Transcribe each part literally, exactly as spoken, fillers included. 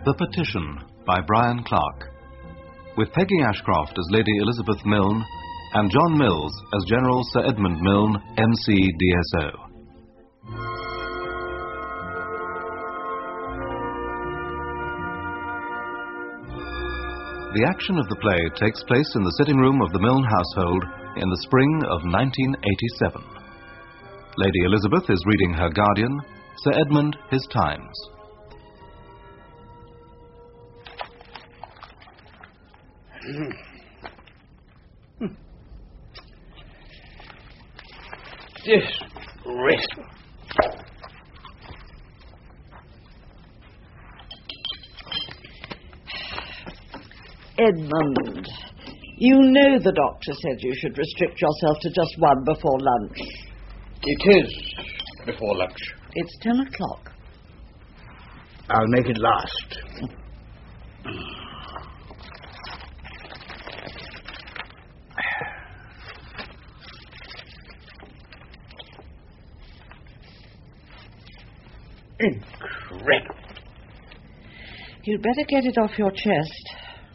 The Petition by Brian Clark, with Peggy Ashcroft as Lady Elizabeth Milne and John Mills as General Sir Edmund Milne, M C D S O. The action of the play takes place in the sitting room of the Milne household in the spring of nineteen eighty-seven. Lady Elizabeth is reading her Guardian, Sir Edmund his Times. Disgraceful. Edmund, you know the doctor said you should restrict yourself to just one before lunch. It is before lunch. It's ten o'clock. I'll make it last. Incredible. You'd better get it off your chest.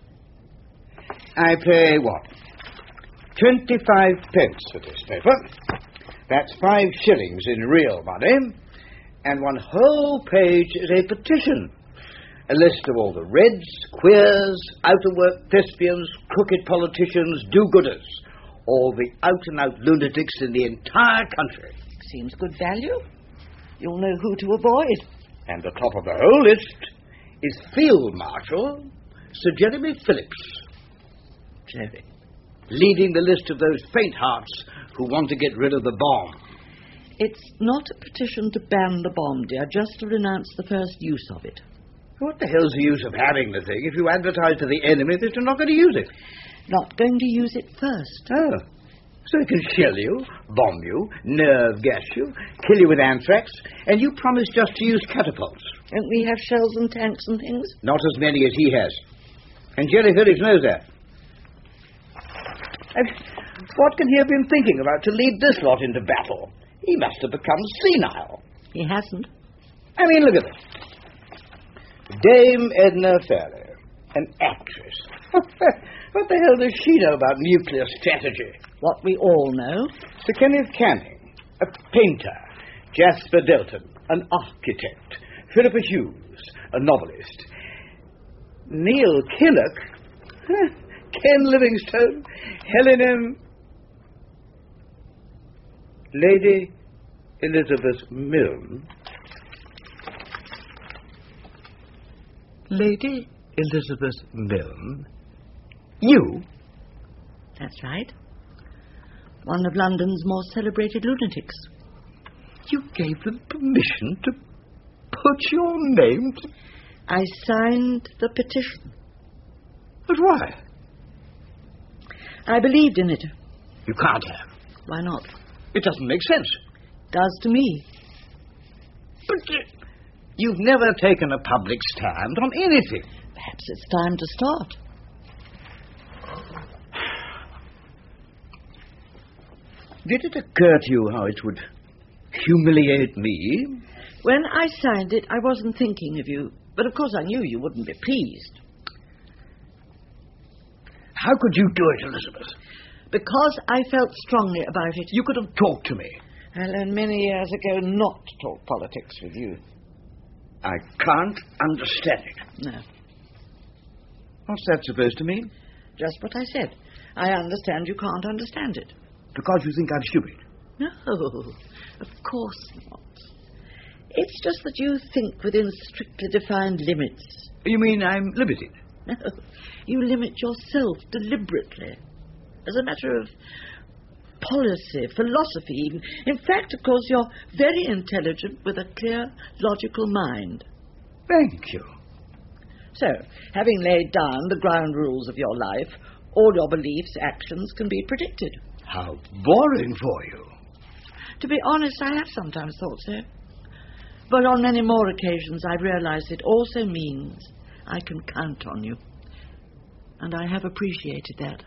I pay what? Twenty-five pence for this paper. That's five shillings in real money. And one whole page is a petition. A list of all the Reds, queers, out-of-work thespians, crooked politicians, do-gooders. All the out-and-out lunatics in the entire country. Seems good value. You'll know who to avoid. And the top of the whole list is Field Marshal Sir Jeremy Phillips. Jerry. Leading the list of those faint-hearts who want to get rid of the bomb. It's not a petition to ban the bomb, dear, just to renounce the first use of it. What the hell's the use of having the thing if you advertise to the enemy that you're not going to use it? Not going to use it first. Oh. So they can shell you, bomb you, nerve gas you, kill you with anthrax, and you promise just to use catapults. Don't we have shells and tanks and things? Not as many as he has. And Jerry Phillips knows that. And what can he have been thinking about to lead this lot into battle? He must have become senile. He hasn't. I mean, look at this. Dame Edna Fairley, an actress. What the hell does she know about nuclear strategy? What we all know. Sir Kenneth Canning, a painter. Jasper Delton, an architect. Philippa Hughes, a novelist. Neil Kinnock, Ken Livingstone, Helen M. Lady Elizabeth Milne. Lady Elizabeth Milne? You? That's right. One of London's more celebrated lunatics. You gave them permission to put your name to... I signed the petition. But why? I believed in it. You can't have. Why not? It doesn't make sense. Does to me. But uh, you've never taken a public stand on anything. Perhaps it's time to start. Did it occur to you how it would humiliate me? When I signed it, I wasn't thinking of you. But of course I knew you wouldn't be pleased. How could you do it, Elizabeth? Because I felt strongly about it. You could have talked to me. I learned many years ago not to talk politics with you. I can't understand it. No. What's that supposed to mean? Just what I said. I understand you can't understand it. Because you think I'm stupid? No, of course not. It's just that you think within strictly defined limits. You mean I'm limited? No, you limit yourself deliberately. As a matter of policy, philosophy even. In fact, of course, you're very intelligent with a clear, logical mind. Thank you. So, having laid down the ground rules of your life, all your beliefs, actions can be predicted. How boring for you. To be honest, I have sometimes thought so. But on many more occasions, I've realized it also means I can count on you. And I have appreciated that.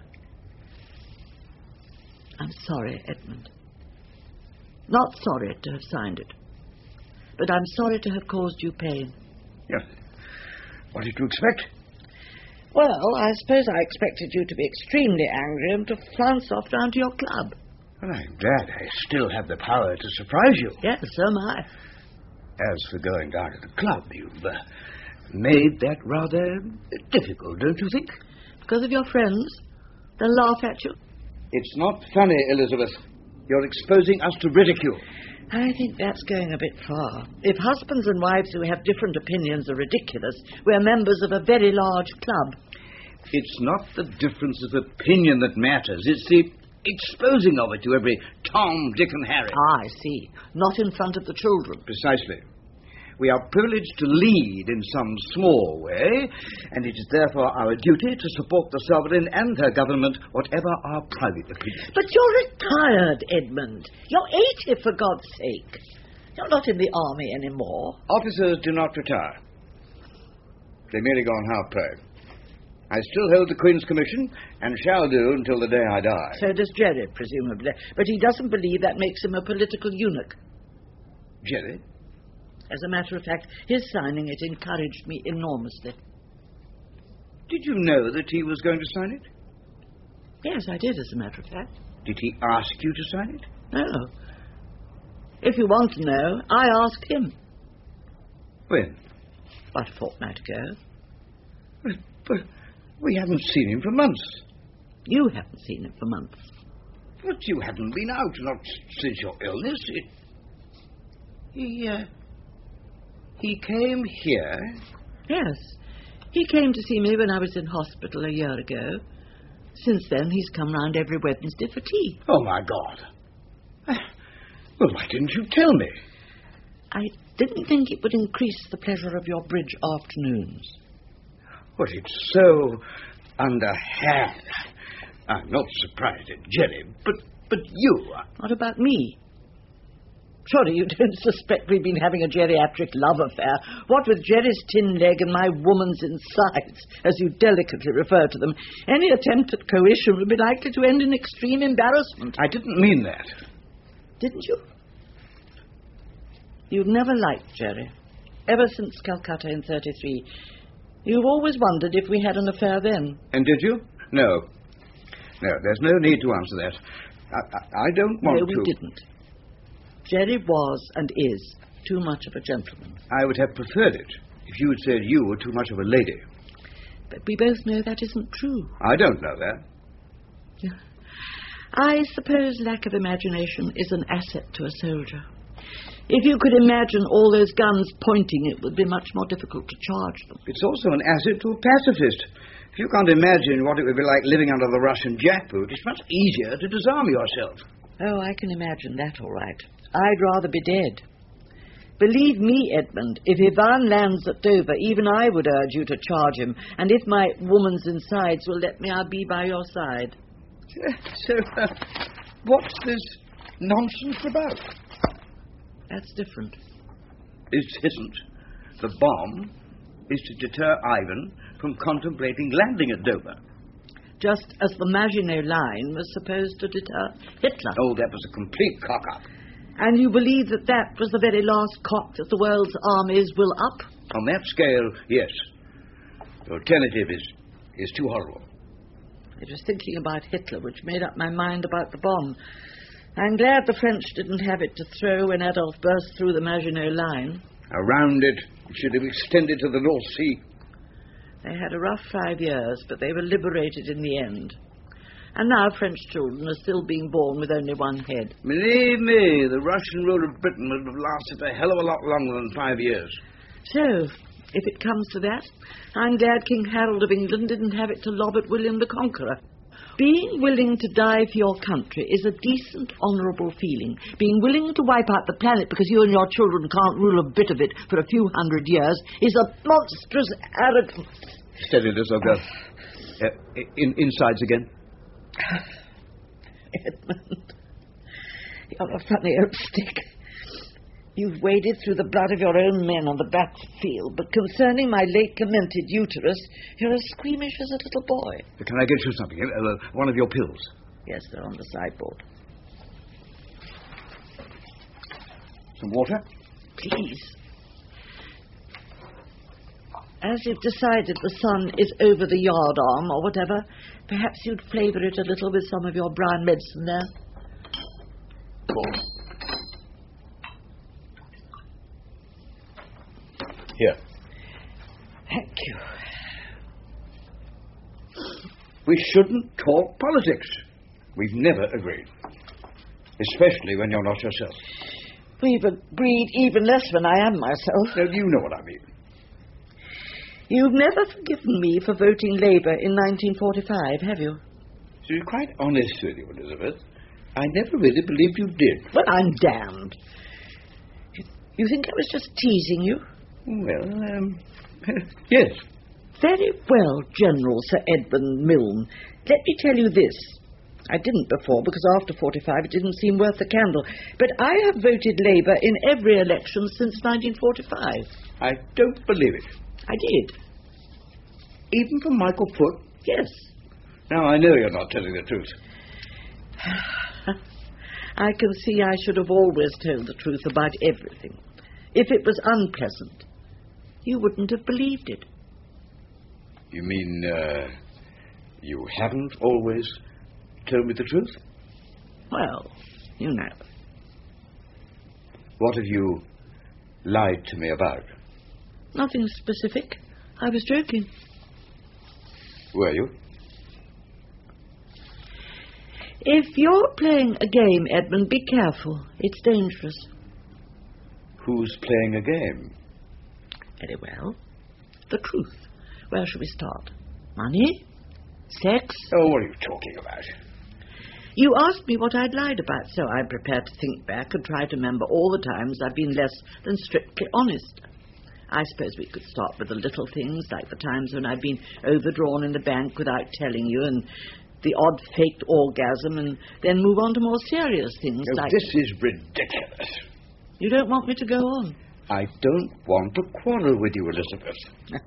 I'm sorry, Edmund. Not sorry to have signed it. But I'm sorry to have caused you pain. Yes. What did you expect? Well, I suppose I expected you to be extremely angry and to flounce off down to your club. Well, I'm glad I still have the power to surprise you. Yes, so am I. As for going down to the club, you've uh, made that rather difficult, don't you think? Because of your friends? They'll laugh at you? It's not funny, Elizabeth. You're exposing us to ridicule. I think that's going a bit far. If husbands and wives who have different opinions are ridiculous, we're members of a very large club. It's not the difference of opinion that matters. It's the exposing of it to every Tom, Dick and Harry. Ah, I see. Not in front of the children. Precisely. We are privileged to lead in some small way, and it is therefore our duty to support the sovereign and her government, whatever our private opinions. But you're retired, Edmund. You're eighty, for God's sake. You're not in the army anymore. Officers do not retire. They merely go on half pay. I still hold the Queen's Commission, and shall do until the day I die. So does Jerry, presumably. But he doesn't believe that makes him a political eunuch. Jerry? As a matter of fact, his signing it encouraged me enormously. Did you know that he was going to sign it? Yes, I did, as a matter of fact. Did he ask you to sign it? No. If you want to know, I asked him. When? About a fortnight ago. But, but we haven't seen him for months. You haven't seen him for months. But you haven't been out, not since your illness. It... He, uh... He came here? Yes. He came to see me when I was in hospital a year ago. Since then, he's come round every Wednesday for tea. Oh, my God. Well, why didn't you tell me? I didn't think it would increase the pleasure of your bridge afternoons. Well, it's so underhand. I'm not surprised at Jerry, but, but you... What about me? Surely you don't suspect we've been having a geriatric love affair. What with Jerry's tin leg and my woman's insides, as you delicately refer to them, any attempt at coition would be likely to end in extreme embarrassment. I didn't mean that. Didn't you? You've never liked Jerry. Ever since Calcutta in thirty-three. You've always wondered if we had an affair then. And did you? No. No, there's no need to answer that. I, I, I don't want to... to... No, we didn't. Jerry was and is too much of a gentleman. I would have preferred it if you had said you were too much of a lady. But we both know that isn't true. I don't know that. Yeah. I suppose lack of imagination is an asset to a soldier. If you could imagine all those guns pointing, it would be much more difficult to charge them. It's also an asset to a pacifist. If you can't imagine what it would be like living under the Russian jackboot, it's much easier to disarm yourself. Oh, I can imagine that all right. I'd rather be dead. Believe me, Edmund, if Ivan lands at Dover, even I would urge you to charge him. And if my woman's insides will let me, I'll be by your side. So, uh, what's this nonsense about? That's different. It isn't. The bomb is to deter Ivan from contemplating landing at Dover. Just as the Maginot Line was supposed to deter Hitler. Oh, that was a complete cock-up. And you believe that that was the very last cock that the world's armies will up? On that scale, yes. The alternative is, is too horrible. It was thinking about Hitler which made up my mind about the bomb. I'm glad the French didn't have it to throw when Adolf burst through the Maginot Line. Around it, it should have extended to the North Sea. They had a rough five years, but they were liberated in the end. And now French children are still being born with only one head. Believe me, the Russian rule of Britain would have lasted a hell of a lot longer than five years. So, if it comes to that, I'm glad King Harold of England didn't have it to lob at William the Conqueror. Being willing to die for your country is a decent, honourable feeling. Being willing to wipe out the planet because you and your children can't rule a bit of it for a few hundred years is a monstrous arrogance. Steady, Elizabeth. Uh, in, insides again. Edmund, you're a funny old stick. You've waded through the blood of your own men on the battlefield, but concerning my late lamented uterus, you're as squeamish as a little boy. Can I get you something? Uh, one of your pills? Yes, they're on the sideboard. Some water? Please. As you've decided the sun is over the yard arm or whatever, perhaps you'd flavour it a little with some of your brown medicine there. Here. Thank you. We shouldn't talk politics. We've never agreed. Especially when you're not yourself. We've agreed even less when I am myself. No, you know what I mean. You've never forgiven me for voting Labour in nineteen forty-five, have you? To be quite honest with you, Elizabeth, I never really believed you did. Well, I'm damned. You think I was just teasing you? Well, um, yes. Very well, General Sir Edmund Milne. Let me tell you this. I didn't before, because after forty-five it didn't seem worth the candle. But I have voted Labour in every election since nineteen forty-five. I don't believe it. I did. Even for Michael Foot? Yes. Now, I know you're not telling the truth. I can see I should have always told the truth about everything. If it was unpleasant, you wouldn't have believed it. You mean, uh, you haven't always told me the truth? Well, you know. What have you lied to me about? Nothing specific. I was joking. Were you? If you're playing a game, Edmund, be careful. It's dangerous. Who's playing a game? Very well. The truth. Where shall we start? Money? Sex? Oh, what are you talking about? You asked me what I'd lied about, so I'm prepared to think back and try to remember all the times I've been less than strictly honest. I suppose we could start with the little things, like the times when I've been overdrawn in the bank without telling you, and the odd faked orgasm, and then move on to more serious things Oh, like... this is ridiculous. You don't want me to go on? I don't want to quarrel with you, Elizabeth.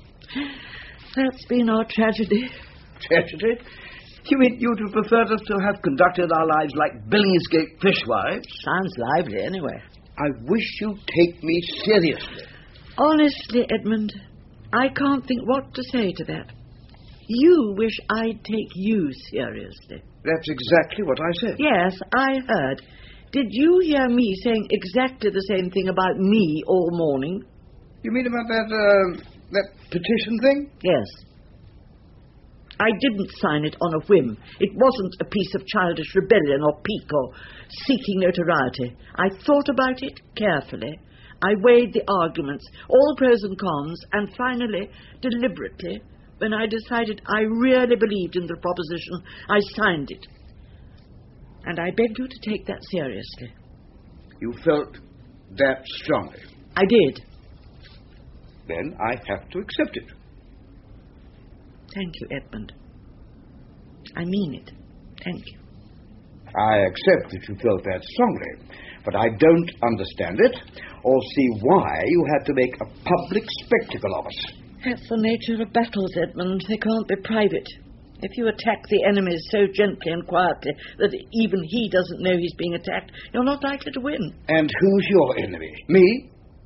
That's been our tragedy. Tragedy? You mean you'd have preferred us to have conducted our lives like Billingsgate fishwives? Sounds lively, anyway. I wish you'd take me seriously. Honestly, Edmund, I can't think what to say to that. You wish I'd take you seriously. That's exactly what I said. Yes, I heard. Did you hear me saying exactly the same thing about me all morning? You mean about that, uh, that petition thing? Yes. I didn't sign it on a whim. It wasn't a piece of childish rebellion or pique or seeking notoriety. I thought about it carefully. I weighed the arguments, all pros and cons, and finally, deliberately, when I decided I really believed in the proposition, I signed it. And I beg you to take that seriously. You felt that strongly? I did. Then I have to accept it. Thank you, Edmund. I mean it. Thank you. I accept that you felt that strongly, but I don't understand it or see why you had to make a public spectacle of us. That's the nature of battles, Edmund. They can't be private. If you attack the enemy so gently and quietly that even he doesn't know he's being attacked, you're not likely to win. And who's your enemy? Me?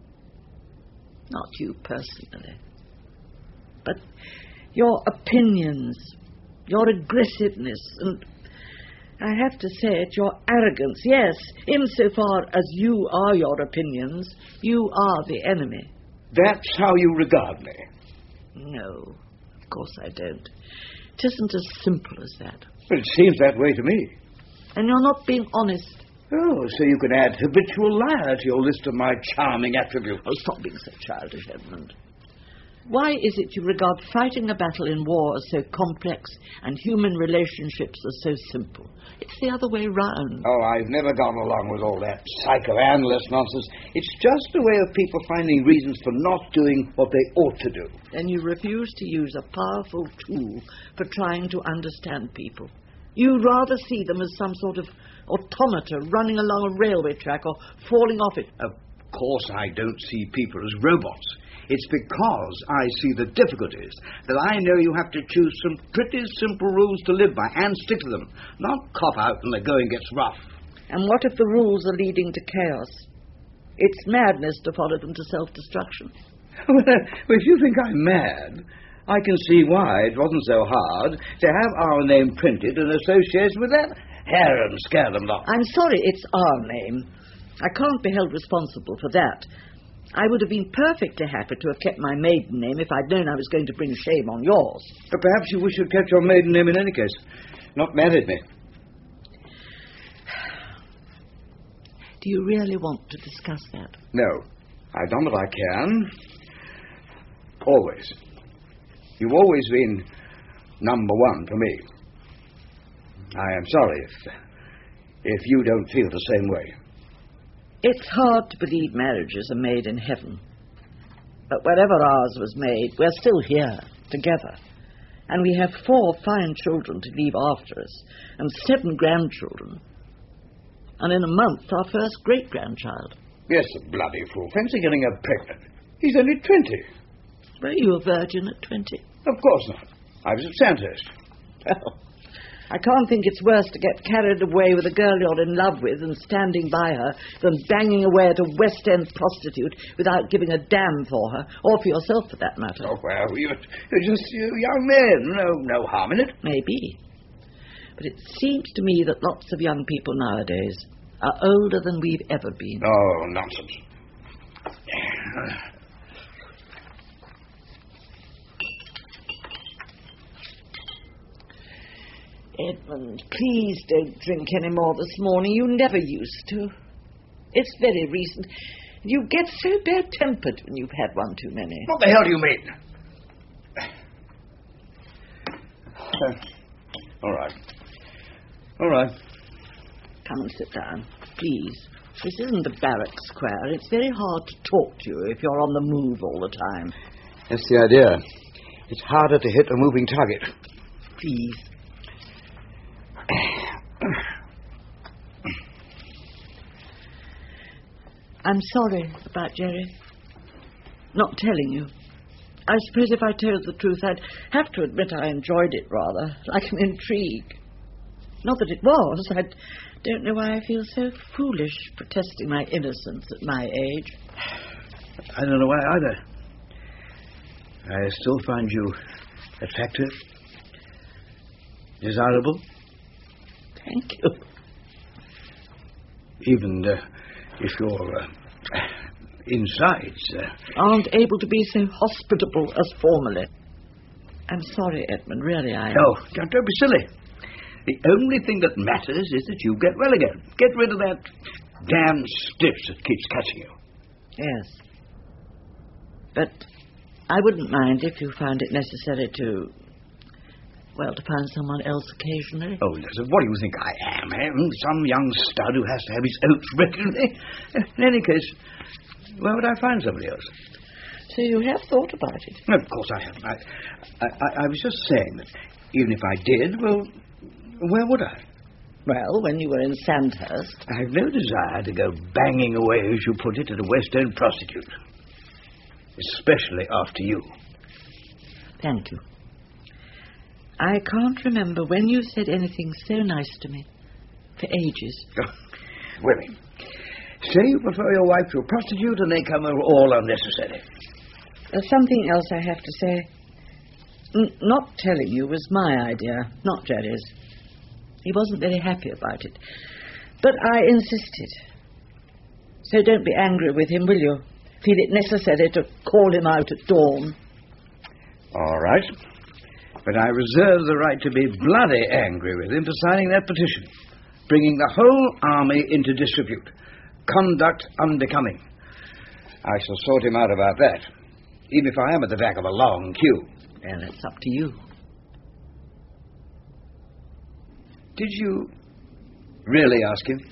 Not you personally. But your opinions, your aggressiveness, and I have to say it, your arrogance. Yes, insofar as you are your opinions, you are the enemy. That's how you regard me. No, of course I don't. It isn't as simple as that. But it seems that way to me. And you're not being honest. Oh, so you can add habitual liar to your list of my charming attributes. Oh, stop being so childish, Edmund. Why is it you regard fighting a battle in war as so complex and human relationships as so simple? It's the other way round. Oh, I've never gone along with all that psychoanalyst nonsense. It's just a way of people finding reasons for not doing what they ought to do. Then you refuse to use a powerful tool for trying to understand people. You rather see them as some sort of automata running along a railway track or falling off it. Of course I don't see people as robots. It's because I see the difficulties that I know you have to choose some pretty simple rules to live by and stick to them, not cop out when the going gets rough. And what if the rules are leading to chaos? It's madness to follow them to self-destruction. Well, if you think I'm mad, I can see why it wasn't so hard to have our name printed in association with that harum-scarum lot. I'm sorry, it's our name. I can't be held responsible for that. I would have been perfectly happy to have kept my maiden name if I'd known I was going to bring shame on yours. But perhaps you wish you'd kept your maiden name in any case. Not married me. Do you really want to discuss that? No. I've done what I can. Always. You've always been number one for me. I am sorry if, if you don't feel the same way. It's hard to believe marriages are made in heaven. But wherever ours was made, we're still here, together. And we have four fine children to leave after us, and seven grandchildren. And in a month, our first great-grandchild. Yes, the bloody fool. Fancy getting her pregnant. He's only twenty. Were you a virgin at twenty? Of course not. I was at Sandhurst. Well, I can't think it's worse to get carried away with a girl you're in love with and standing by her than banging away at a West End prostitute without giving a damn for her, or for yourself for that matter. Oh, well, you're, you're just you young men. No, no harm in it. Maybe. But it seems to me that lots of young people nowadays are older than we've ever been. Oh, nonsense. Edmund, please don't drink any more this morning. You never used to. It's very recent. You get so bad-tempered when you've had one too many. What the hell do you mean? All right. All right. Come and sit down, please. This isn't a barrack square. It's very hard to talk to you if you're on the move all the time. That's the idea. It's harder to hit a moving target. Please. I'm sorry about Jerry. Not telling you. I suppose if I told the truth, I'd have to admit I enjoyed it rather, like an intrigue. Not that it was. I don't know why I feel so foolish protesting my innocence at my age. I don't know why either. I still find you attractive, desirable. Thank you. Even uh, if your uh, insides uh, aren't able to be so hospitable as formerly. I'm sorry, Edmund, really, I... No, don't, don't be silly. The only thing that matters is that you get well again. Get rid of that damn stiff that keeps catching you. Yes. But I wouldn't mind if you found it necessary to... well, to find someone else occasionally. Oh, Elizabeth, what do you think I am, eh? Some young stud who has to have his oats regularly? In any case, where would I find somebody else? So you have thought about it? No, of course I haven't. I, I, I was just saying that even if I did, well, where would I? Well, when you were in Sandhurst. I've no desire to go banging away, as you put it, at a West End prostitute. Especially after you. Thank you. I can't remember when you said anything so nice to me. For ages. Oh, women. Say you prefer your wife to a prostitute and they come over all unnecessary. There's something else I have to say. N- not telling you was my idea, not Jerry's. He wasn't very happy about it. But I insisted. So don't be angry with him, will you? Feel it necessary to call him out at dawn. All right. But I reserve the right to be bloody angry with him for signing that petition, bringing the whole army into disrepute, conduct unbecoming. I shall sort him out about that, even if I am at the back of a long queue. Well, it's up to you. Did you really ask him?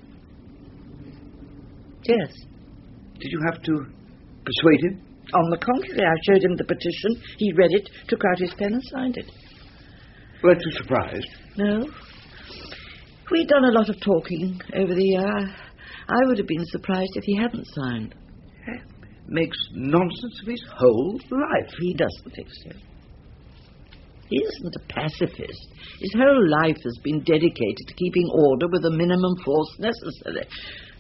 Yes. Did you have to persuade him? On the contrary, I showed him the petition. He read it, took out his pen and signed it. Weren't you surprised? No. We'd done a lot of talking over the year. I would have been surprised if he hadn't signed. That makes nonsense of his whole life. He doesn't think so. He isn't a pacifist. His whole life has been dedicated to keeping order with the minimum force necessary.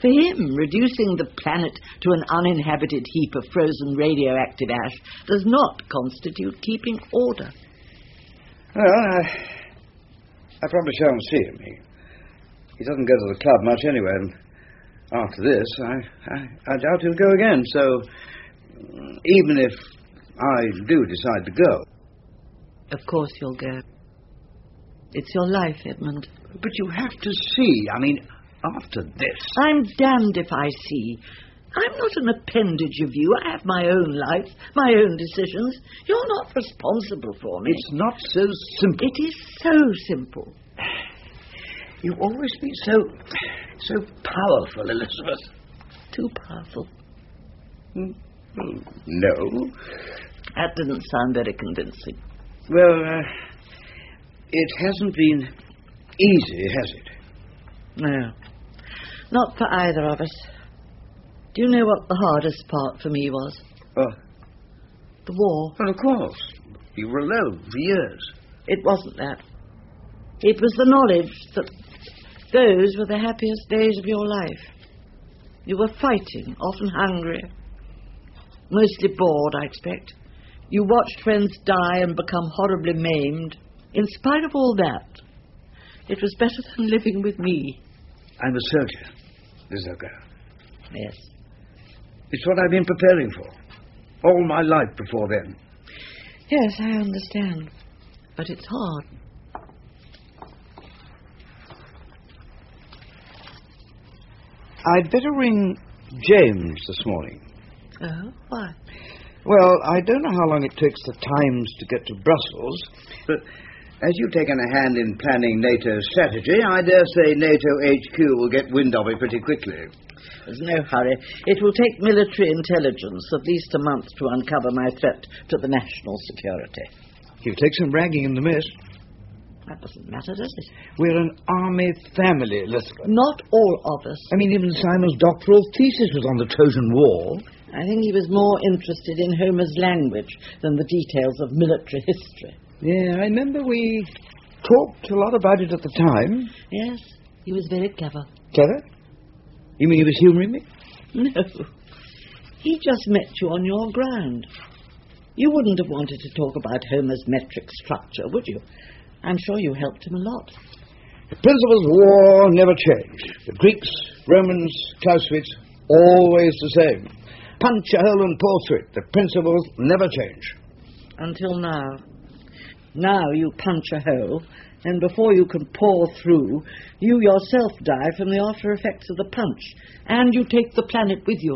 For him, reducing the planet to an uninhabited heap of frozen radioactive ash does not constitute keeping order. Well, I, I probably shan't see him. He, he doesn't go to the club much anyway, and after this, I, I, I doubt he'll go again, so even if I do decide to go... Of course you'll go. It's your life, Edmund. But you have to see, I mean, after this... I'm damned if I see. I'm not an appendage of you. I have my own life, my own decisions. You're not responsible for me. It's not so simple. It is so simple. You've always been so... so powerful, Elizabeth. Too powerful. Hmm. No. That didn't sound very convincing. Well, uh, it hasn't been easy, has it? No. Not for either of us. Do you know what the hardest part for me was? Oh. The war. Well, of course. You were alone for years. It wasn't that. It was the knowledge that those were the happiest days of your life. You were fighting, often hungry. Mostly bored, I expect. You watched friends die and become horribly maimed. In spite of all that, it was better than living with me. I'm a soldier, Lizoka. Yes. It's what I've been preparing for. All my life before then. Yes, I understand. But it's hard. I'd better ring James this morning. Oh, why? Well, I don't know how long it takes the Times to get to Brussels, but as you've taken a hand in planning NATO's strategy, I dare say NATO H Q will get wind of it pretty quickly. There's no hurry. It will take military intelligence at least a month to uncover my threat to the national security. He'll take some bragging in the mess. That doesn't matter, does it? We're an army family, Elizabeth. Not all of us. I mean, even Simon's doctoral thesis was on the Trojan War. I think he was more interested in Homer's language than the details of military history. Yeah, I remember we talked a lot about it at the time. Yes, he was very clever. Clever? You mean he was humouring me? No. He just met you on your ground. You wouldn't have wanted to talk about Homer's metric structure, would you? I'm sure you helped him a lot. The principles of war never change. The Greeks, Romans, Clausewitz, always the same. Punch a hole and pour through it. The principles never change. Until now. Now you punch a hole, and before you can pour through, you yourself die from the after effects of the punch, and you take the planet with you.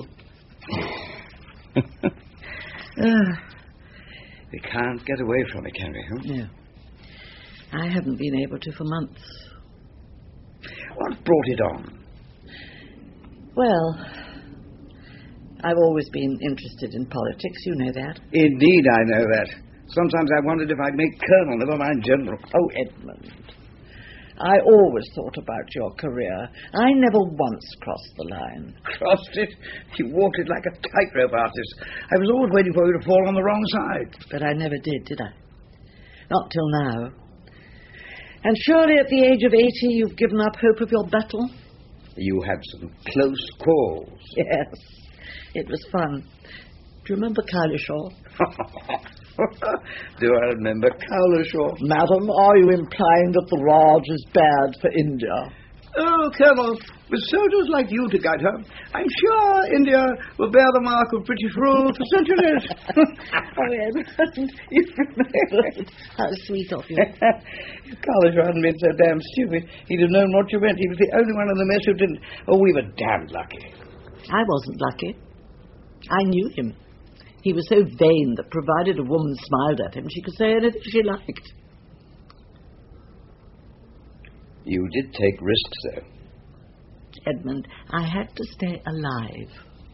uh, we can't get away from it, can we? Huh? No. I haven't been able to for months. What brought it on? Well, I've always been interested in politics, you know that. Indeed, I know that. Sometimes I wondered if I'd make colonel, never mind general. Oh, Edmund. I always thought about your career. I never once crossed the line. Crossed it? You walked it like a tightrope artist. I was always waiting for you to fall on the wrong side. But I never did, did I? Not till now. And surely at the age of eighty you've given up hope of your battle? You had some close calls. Yes. It was fun. Do you remember Cowlishaw? Do I remember Cowlishaw? Madam, are you implying that the Raj is bad for India? Oh, Colonel, with soldiers like you to guide her, I'm sure India will bear the mark of British rule for centuries. Oh, Edmund, you remembered. How sweet of you. If Cowlishaw hadn't been so damn stupid, he'd have known what you meant. He was the only one in the mess who didn't. Oh, we were damned lucky. I wasn't lucky. I knew him. He was so vain that provided a woman smiled at him, she could say anything she liked. You did take risks, though. Edmund, I had to stay alive.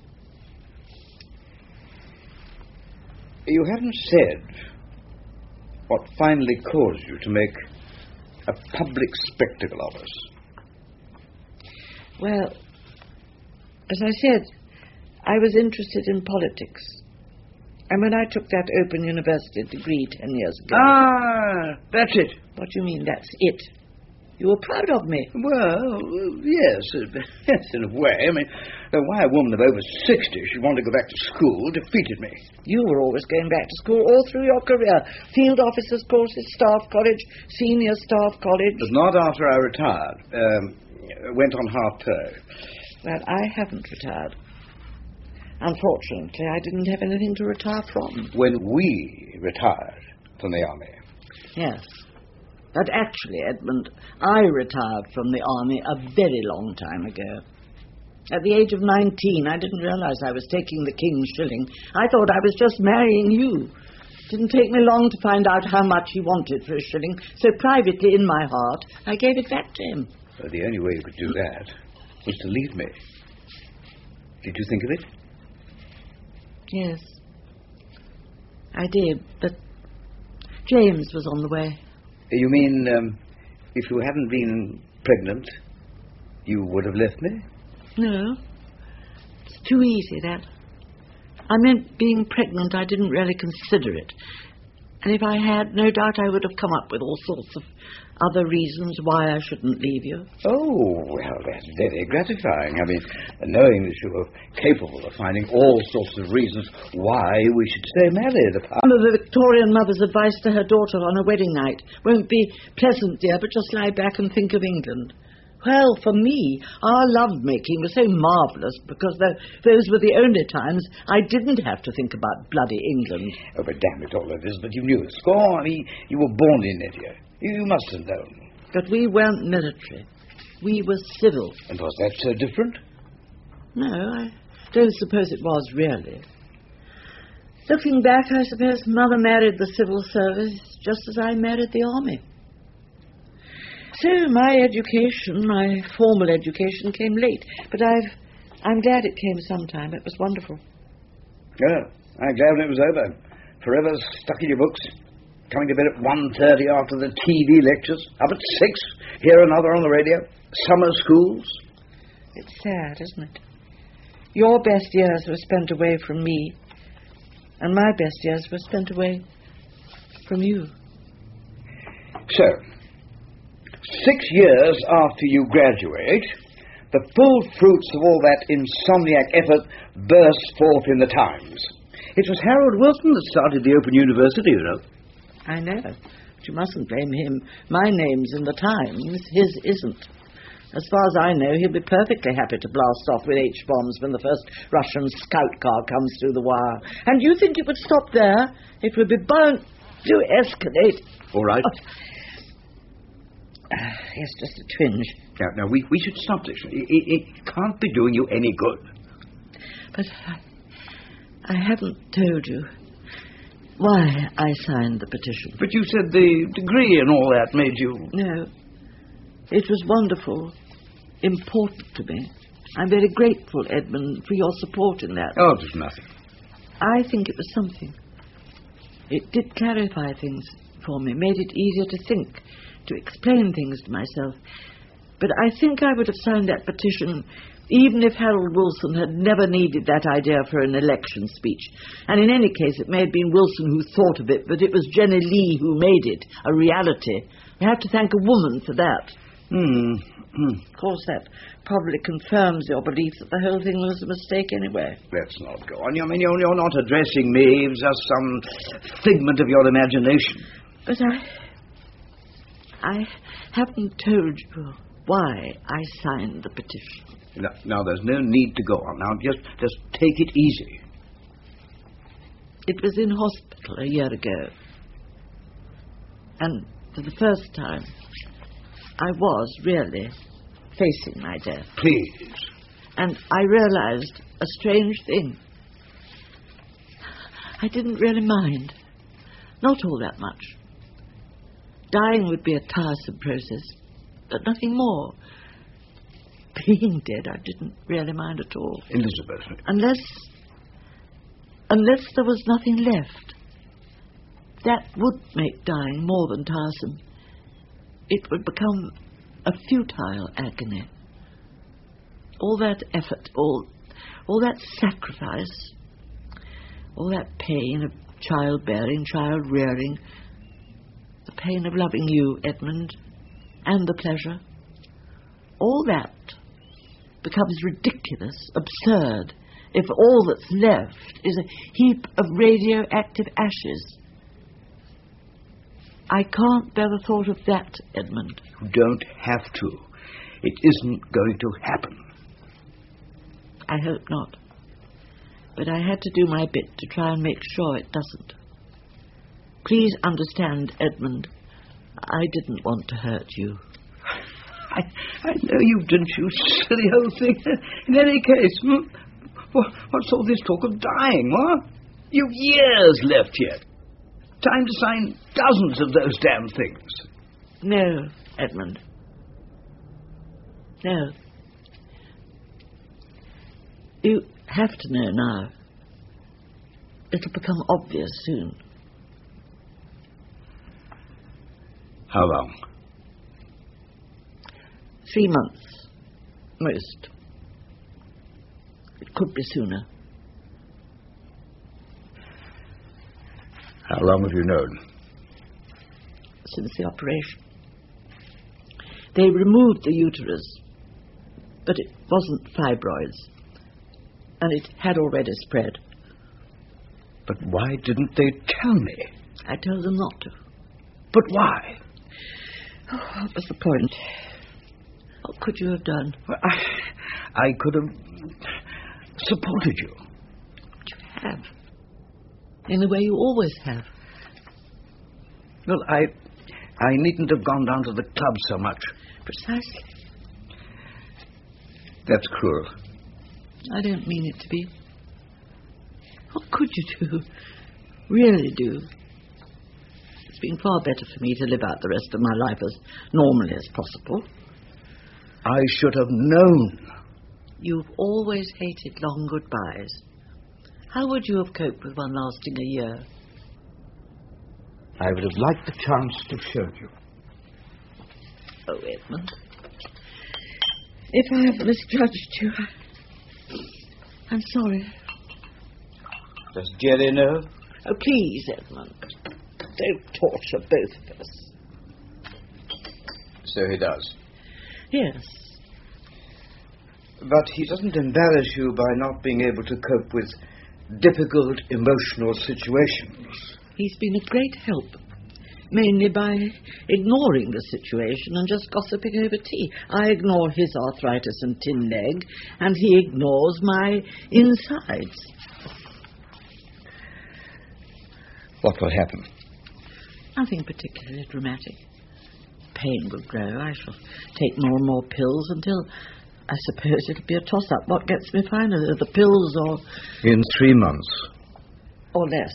You haven't said what finally caused you to make a public spectacle of us. Well, as I said, I was interested in politics. And when I took that Open University degree ten years ago... Ah, that's it. What do you mean, that's it? You were proud of me. Well, yes, yes, in a way. I mean, why a woman of over sixty should want to go back to school defeated me. You were always going back to school all through your career. Field officers' courses, staff college, senior staff college. But not after I retired. Um, went on half-pay. Well, I haven't retired. Unfortunately, I didn't have anything to retire from. When we retired from the army. Yes. But actually, Edmund, I retired from the army a very long time ago. At the age of nineteen, I didn't realize I was taking the king's shilling. I thought I was just marrying you. It didn't take me long to find out how much he wanted for a shilling, so privately in my heart, I gave it back to him. Well, the only way you could do that was to leave me. Did you think of it? Yes. I did, but James was on the way. You mean, um, if you hadn't been pregnant, you would have left me? No. It's too easy, that. I meant being pregnant, I didn't really consider it. And if I had, no doubt I would have come up with all sorts of other reasons why I shouldn't leave you. Oh, well, that's very gratifying. I mean, knowing that you are capable of finding all sorts of reasons why we should stay married. One of the Victorian mother's advice to her daughter on a wedding night won't be pleasant, dear, but just lie back and think of England. Well, for me, our love-making was so marvellous because those were the only times I didn't have to think about bloody England. Oh, but damn it all, Elizabeth, you knew it. Score, I mean, you were born in India. You, you must have known. But we weren't military. We were civil. And was that so different? No, I don't suppose it was, really. Looking back, I suppose Mother married the civil service just as I married the army. So my education, my formal education, came late. But I've, I'm glad it came sometime. It was wonderful. Yeah, I'm glad when it was over. Forever stuck in your books. Coming to bed at one thirty after the T V lectures. Up at six. Hear another on the radio. Summer schools. It's sad, isn't it? Your best years were spent away from me. And my best years were spent away from you. So, six years after you graduate, the full fruits of all that insomniac effort burst forth in the Times. It was Harold Wilson that started the Open University, you know. I know, but you mustn't blame him. My name's in the Times, his isn't. As far as I know, he'll be perfectly happy to blast off with H-bombs when the first Russian scout car comes through the wire. And you think it would stop there? It would be bound to escalate. All right. Oh. Uh, yes, just a twinge. Now, now we, we should stop this. It, it, it can't be doing you any good. But I, I haven't told you why I signed the petition. But you said the degree and all that made you... No. It was wonderful, important to me. I'm very grateful, Edmund, for your support in that. Oh, it was nothing. I think it was something. It did clarify things for me, made it easier to think, to explain things to myself. But I think I would have signed that petition even if Harold Wilson had never needed that idea for an election speech. And in any case, it may have been Wilson who thought of it, but it was Jenny Lee who made it a reality. We have to thank a woman for that. Hmm. hmm. Of course, that probably confirms your belief that the whole thing was a mistake anyway. Let's not go on. I mean, you're, you're not addressing me. It was just some figment of your imagination. But I... I haven't told you why I signed the petition. Now, now, there's no need to go on. Now, just, just take it easy. It was in hospital a year ago. And for the first time, I was really facing my death. Please. And I realized a strange thing. I didn't really mind. Not all that much. Dying would be a tiresome process, but nothing more. Being dead, I didn't really mind at all. Elizabeth. Unless... Unless there was nothing left. That would make dying more than tiresome. It would become a futile agony. All that effort, all, all that sacrifice, all that pain of childbearing, child-rearing, the pain of loving you, Edmund, and the pleasure, all that becomes ridiculous, absurd, if all that's left is a heap of radioactive ashes. I can't bear the thought of that, Edmund. You don't have to. It isn't going to happen. I hope not. But I had to do my bit to try and make sure it doesn't. Please understand, Edmund, I didn't want to hurt you. I, I know you didn't, you silly old thing. In any case, hmm, what, what's all this talk of dying, what? You've years left yet. Time to sign dozens of those damn things. No, Edmund. No. You have to know now. It'll become obvious soon. How long? Three months, most. It could be sooner. How long have you known? Since the operation. They removed the uterus, but it wasn't fibroids, and it had already spread. But why didn't they tell me? I told them not to. But why? Oh, what was the point? What could you have done? Well, I, I could have supported you. But you have. In the way you always have. Well, I, I needn't have gone down to the club so much. Precisely. That's cruel. I don't mean it to be. What could you do? Really do? It's been far better for me to live out the rest of my life as normally as possible. I should have known. You've always hated long goodbyes. How would you have coped with one lasting a year? I would have liked the chance to show you. Oh, Edmund. If I have misjudged you, I... I'm sorry. Does Jerry know? Oh, please, Edmund. Don't torture both of us. So he does. Yes. But he doesn't embarrass you by not being able to cope with difficult emotional situations. He's been a great help, mainly by ignoring the situation and just gossiping over tea. I ignore his arthritis and tin leg, and he ignores my insides. What will happen? Nothing particularly dramatic. Pain will grow. I shall take more and more pills until, I suppose, it'll be a toss-up. What gets me finally, the pills or... In three months. Or less.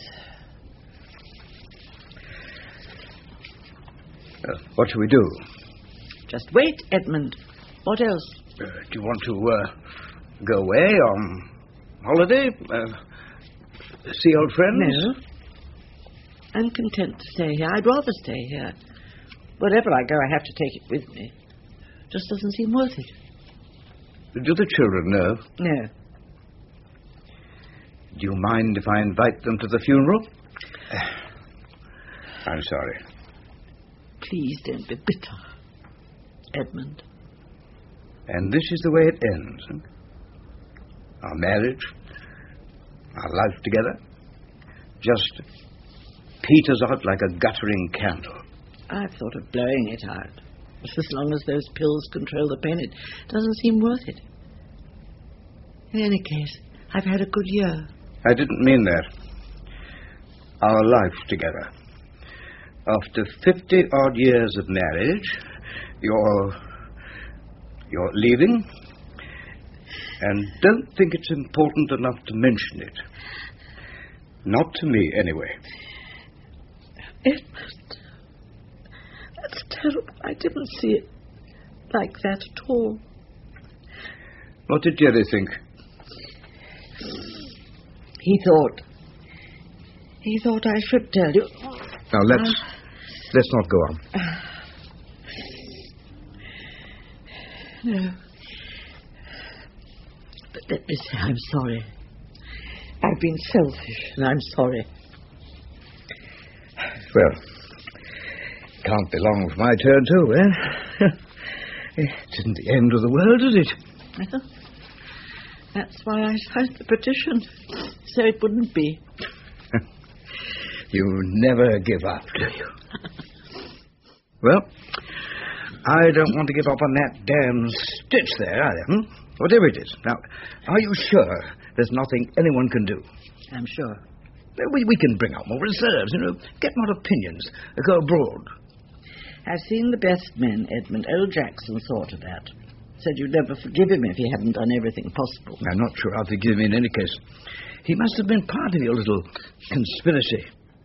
Uh, what shall we do? Just wait, Edmund. What else? Uh, do you want to uh, go away on holiday? Uh, see old friends? No. I'm content to stay here. I'd rather stay here. Wherever I go, I have to take it with me. Just doesn't seem worth it. Do the children know? No. Do you mind if I invite them to the funeral? I'm sorry. Please don't be bitter, Edmund. And this is the way it ends. Huh? Our marriage, our life together, just peters out like a guttering candle. I've thought of blowing it out. As long as those pills control the pain, it doesn't seem worth it. In any case, I've had a good year. I didn't mean that. Our life together. After fifty-odd years of marriage, you're... you're leaving, and don't think it's important enough to mention it. Not to me, anyway. Edmund, that's terrible. I didn't see it like that at all. What did Jerry think? He thought... He thought I should tell you. Now, let's... Uh, let's not go on. Uh, no. But let me say I'm sorry. I've been selfish, and I'm sorry. Well, can't be long for my turn, too, eh? It isn't the end of the world, is it? Well, that's why I signed the petition, so it wouldn't be. You never give up, do you? Well, I don't want to give up on that damn stitch there, either, hmm? Whatever it is. Now, are you sure there's nothing anyone can do? I'm sure. We, we can bring out more reserves, you know, get more opinions, go abroad. I've seen the best men, Edmund. Old Jackson thought of that. Said you'd never forgive him if he hadn't done everything possible. I'm not sure I'll forgive him in any case. He must have been part of your little conspiracy.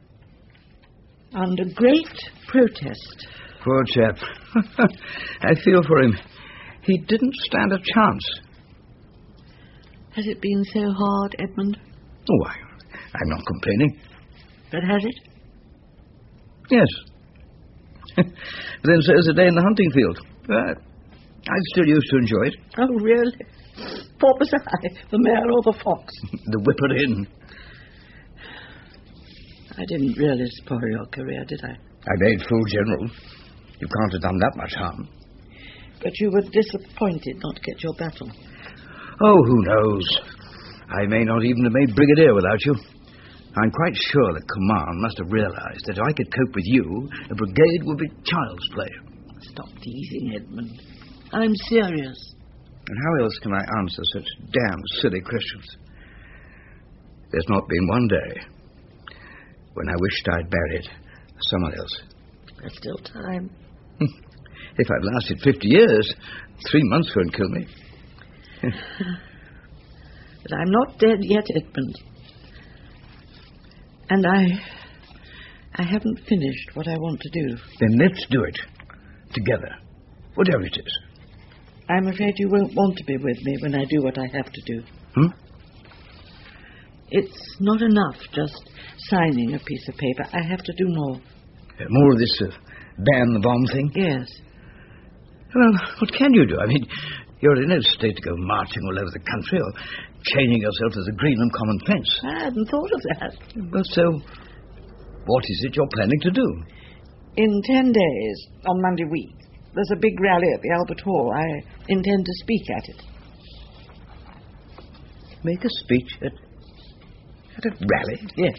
Under great protest. Poor chap. I feel for him. He didn't stand a chance. Has it been so hard, Edmund? Oh, I, I'm not complaining. But has it? Yes. Then so is the day in the hunting field. Uh, I still used to enjoy it. Oh, really? What was I, the mare or the fox? The whipper in. I didn't really spoil your career, did I? I made full general. You can't have done that much harm. But you were disappointed not to get your battle. Oh, who knows? I may not even have made brigadier without you. I'm quite sure the command must have realized that if I could cope with you, a brigade would be child's play. Stop teasing, Edmund. I'm serious. And how else can I answer such damn silly questions? There's not been one day when I wished I'd buried someone else. There's still time. If I'd lasted fifty years, three months won't kill me. But I'm not dead yet, Edmund. And I... I haven't finished what I want to do. Then let's do it. Together. Whatever it is. I'm afraid you won't want to be with me when I do what I have to do. Hmm? It's not enough just signing a piece of paper. I have to do more. Uh, more of this uh, ban the bomb thing? Yes. Well, what can you do? I mean, you're in no state to go marching all over the country or chaining yourself to the Greenham common fence. I hadn't thought of that. Well, so what is it you're planning to do? In ten days, on Monday week, there's a big rally at the Albert Hall. I intend to speak at it. Make a speech at, at a rally? Yes.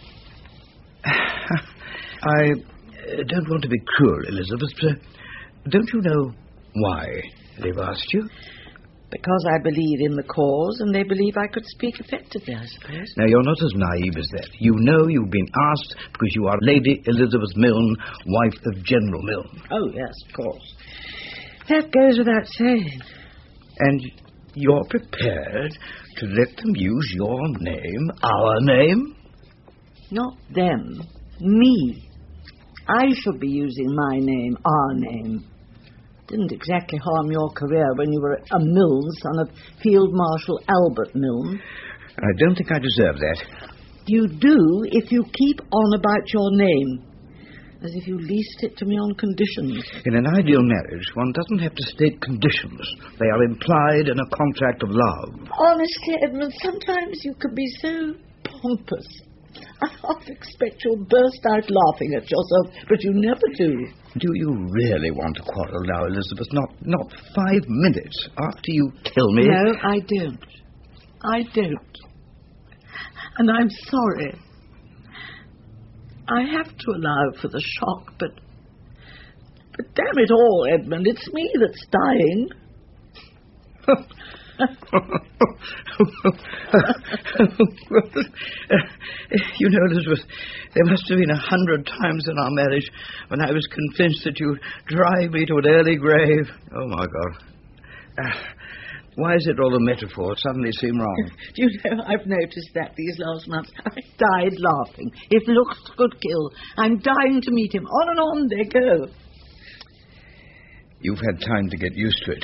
I uh, don't want to be cruel, Elizabeth, but uh, don't you know why they've asked you? Because I believe in the cause, and they believe I could speak effectively, I suppose. Now, you're not as naive as that. You know you've been asked because you are Lady Elizabeth Milne, wife of General Milne. Oh, yes, of course. That goes without saying. And you're prepared to let them use your name, our name? Not them. Me. I should be using my name, our name. Didn't exactly harm your career when you were a Milne, son of Field Marshal Albert Milne. I don't think I deserve that. You do if you keep on about your name, as if you leased it to me on conditions. In an ideal marriage, one doesn't have to state conditions. They are implied in a contract of love. Honestly, Edmund, sometimes you can be so pompous. I half expect you'll burst out laughing at yourself, but you never do. Do you really want to quarrel now, Elizabeth? Not not five minutes after you kill me? No, I don't. I don't. And I'm sorry. I have to allow for the shock, but... But damn it all, Edmund, it's me that's dying. You know, Elizabeth, there must have been a hundred times in our marriage when I was convinced that you'd drive me to an early grave. Oh, my God. Uh, why is it all the metaphors suddenly seem wrong? Do you know, I've noticed that these last months. I died laughing. If looks could kill, I'm dying to meet him. On and on they go. You've had time to get used to it.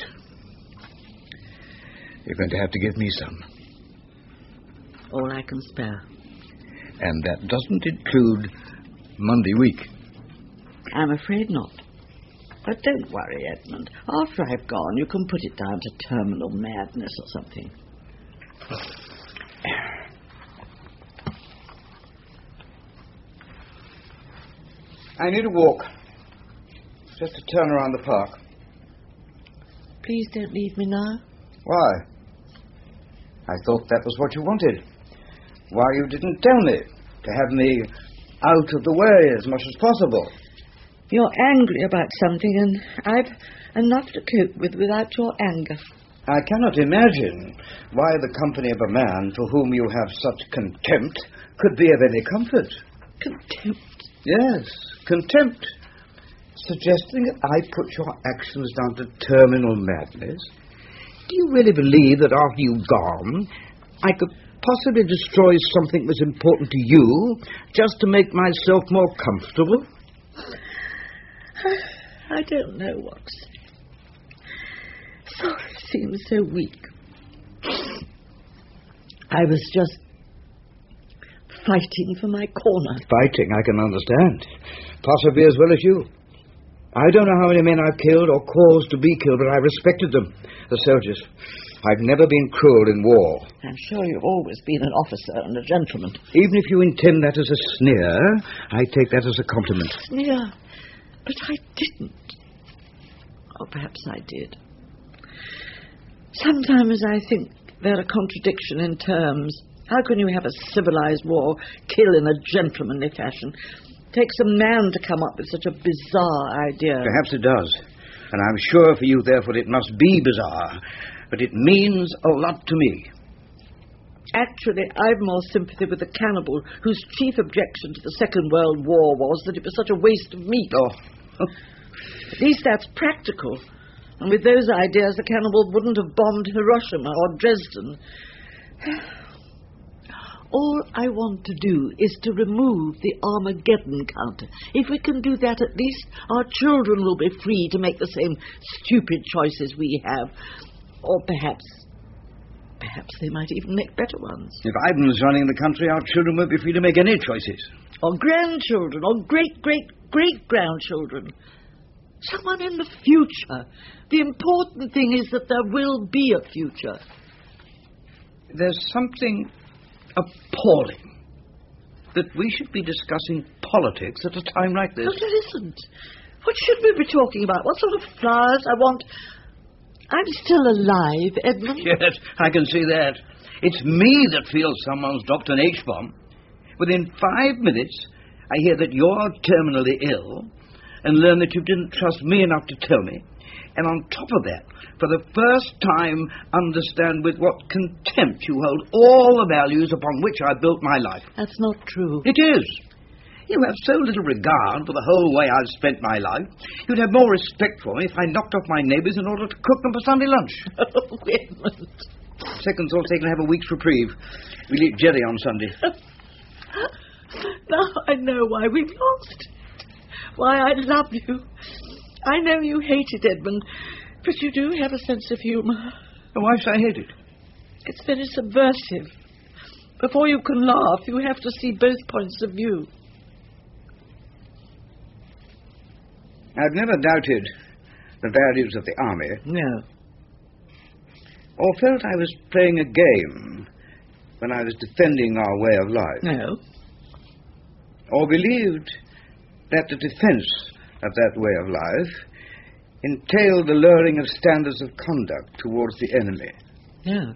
You're going to have to give me some. All I can spare. And that doesn't include Monday week. I'm afraid not. But don't worry, Edmund. After I've gone, you can put it down to terminal madness or something. I need a walk. Just to turn around the park. Please don't leave me now. Why? I thought that was what you wanted. Why you didn't tell me? To have me out of the way as much as possible. You're angry about something, and I've enough to cope with without your anger. I cannot imagine why the company of a man for whom you have such contempt could be of any comfort. Contempt? Yes, contempt. Suggesting that I put your actions down to terminal madness? Do you really believe that after you've gone, I could possibly destroy something that's important to you just to make myself more comfortable? I don't know what to say. Sorry seems so weak. I was just fighting for my corner. Fighting, I can understand. Possibly as well as you. I don't know how many men I've killed or caused to be killed, but I respected them, the soldiers. I've never been cruel in war. I'm sure you've always been an officer and a gentleman. Even if you intend that as a sneer, I take that as a compliment. Sneer? But I didn't. Or perhaps I did. Sometimes I think they're a contradiction in terms. How can you have a civilized war kill in a gentlemanly fashion? It takes a man to come up with such a bizarre idea. Perhaps it does. And I'm sure for you, therefore, it must be bizarre. But it means a lot to me. Actually, I've more sympathy with the cannibal whose chief objection to the Second World War was that it was such a waste of meat. Oh. At least that's practical. And with those ideas, the cannibal wouldn't have bombed Hiroshima or Dresden. All I want to do is to remove the Armageddon counter. If we can do that, at least our children will be free to make the same stupid choices we have. Or perhaps, perhaps they might even make better ones. If Ivan's running the country, our children won't be free to make any choices. Or grandchildren, or great-great-great-grandchildren. Someone in the future. The important thing is that there will be a future. There's something appalling that we should be discussing politics at a time like this. But it isn't. What should we be talking about? What sort of flowers I want? I'm still alive, Edmund. Yes, I can see that. It's me that feels someone's dropped an H-bomb. Within five minutes, I hear that you're terminally ill and learn that you didn't trust me enough to tell me. And on top of that, for the first time, understand with what contempt you hold all the values upon which I built my life. That's not true. It is. You have so little regard for the whole way I've spent my life. You'd have more respect for me if I knocked off my neighbours in order to cook them for Sunday lunch. Oh, Edmund. Second thought, they can have a week's reprieve. We'll eat jelly on Sunday. Now I know why we've lost. Why I love you. I know you hate it, Edmund, but you do have a sense of humour. Why should I hate it? It's very subversive. Before you can laugh, you have to see both points of view. I've never doubted the values of the army. No. Or felt I was playing a game when I was defending our way of life. No. Or believed that the defense of that way of life entailed the lowering of standards of conduct towards the enemy. No.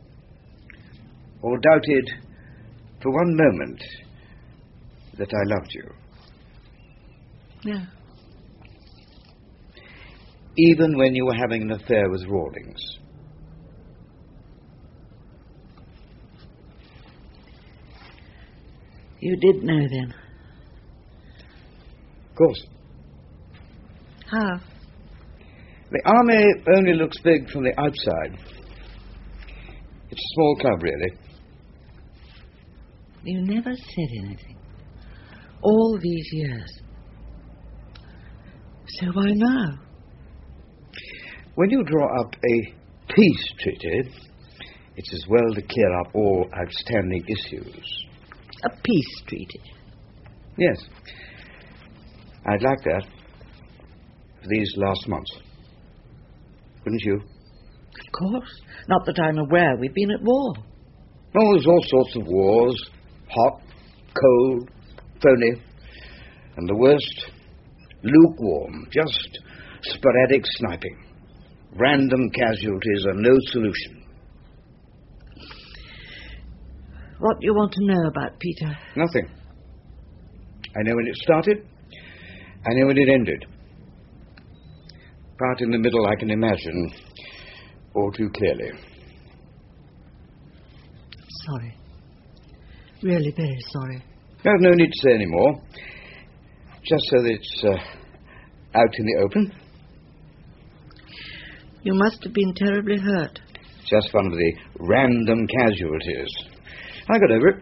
Or doubted for one moment that I loved you. No. Even when you were having an affair with Rawlings. You did know then? Of course. How? The army only looks big from the outside. It's a small club, really. You never said anything. All these years. So why now? When you draw up a peace treaty, it's as well to clear up all outstanding issues. A peace treaty? Yes. I'd like that for these last months. Wouldn't you? Of course. Not that I'm aware we've been at war. Oh, there's all sorts of wars. Hot, cold, phony. And the worst, lukewarm. Just sporadic sniping. random casualties are no solution. What do you want to know about Peter? Nothing. I know when it started. I know when it ended. Part in the middle I can imagine all too clearly. Sorry. Really very sorry. I've no need to say any more. Just so that it's uh, out in the open. You must have been terribly hurt. Just one of the random casualties. I got over it.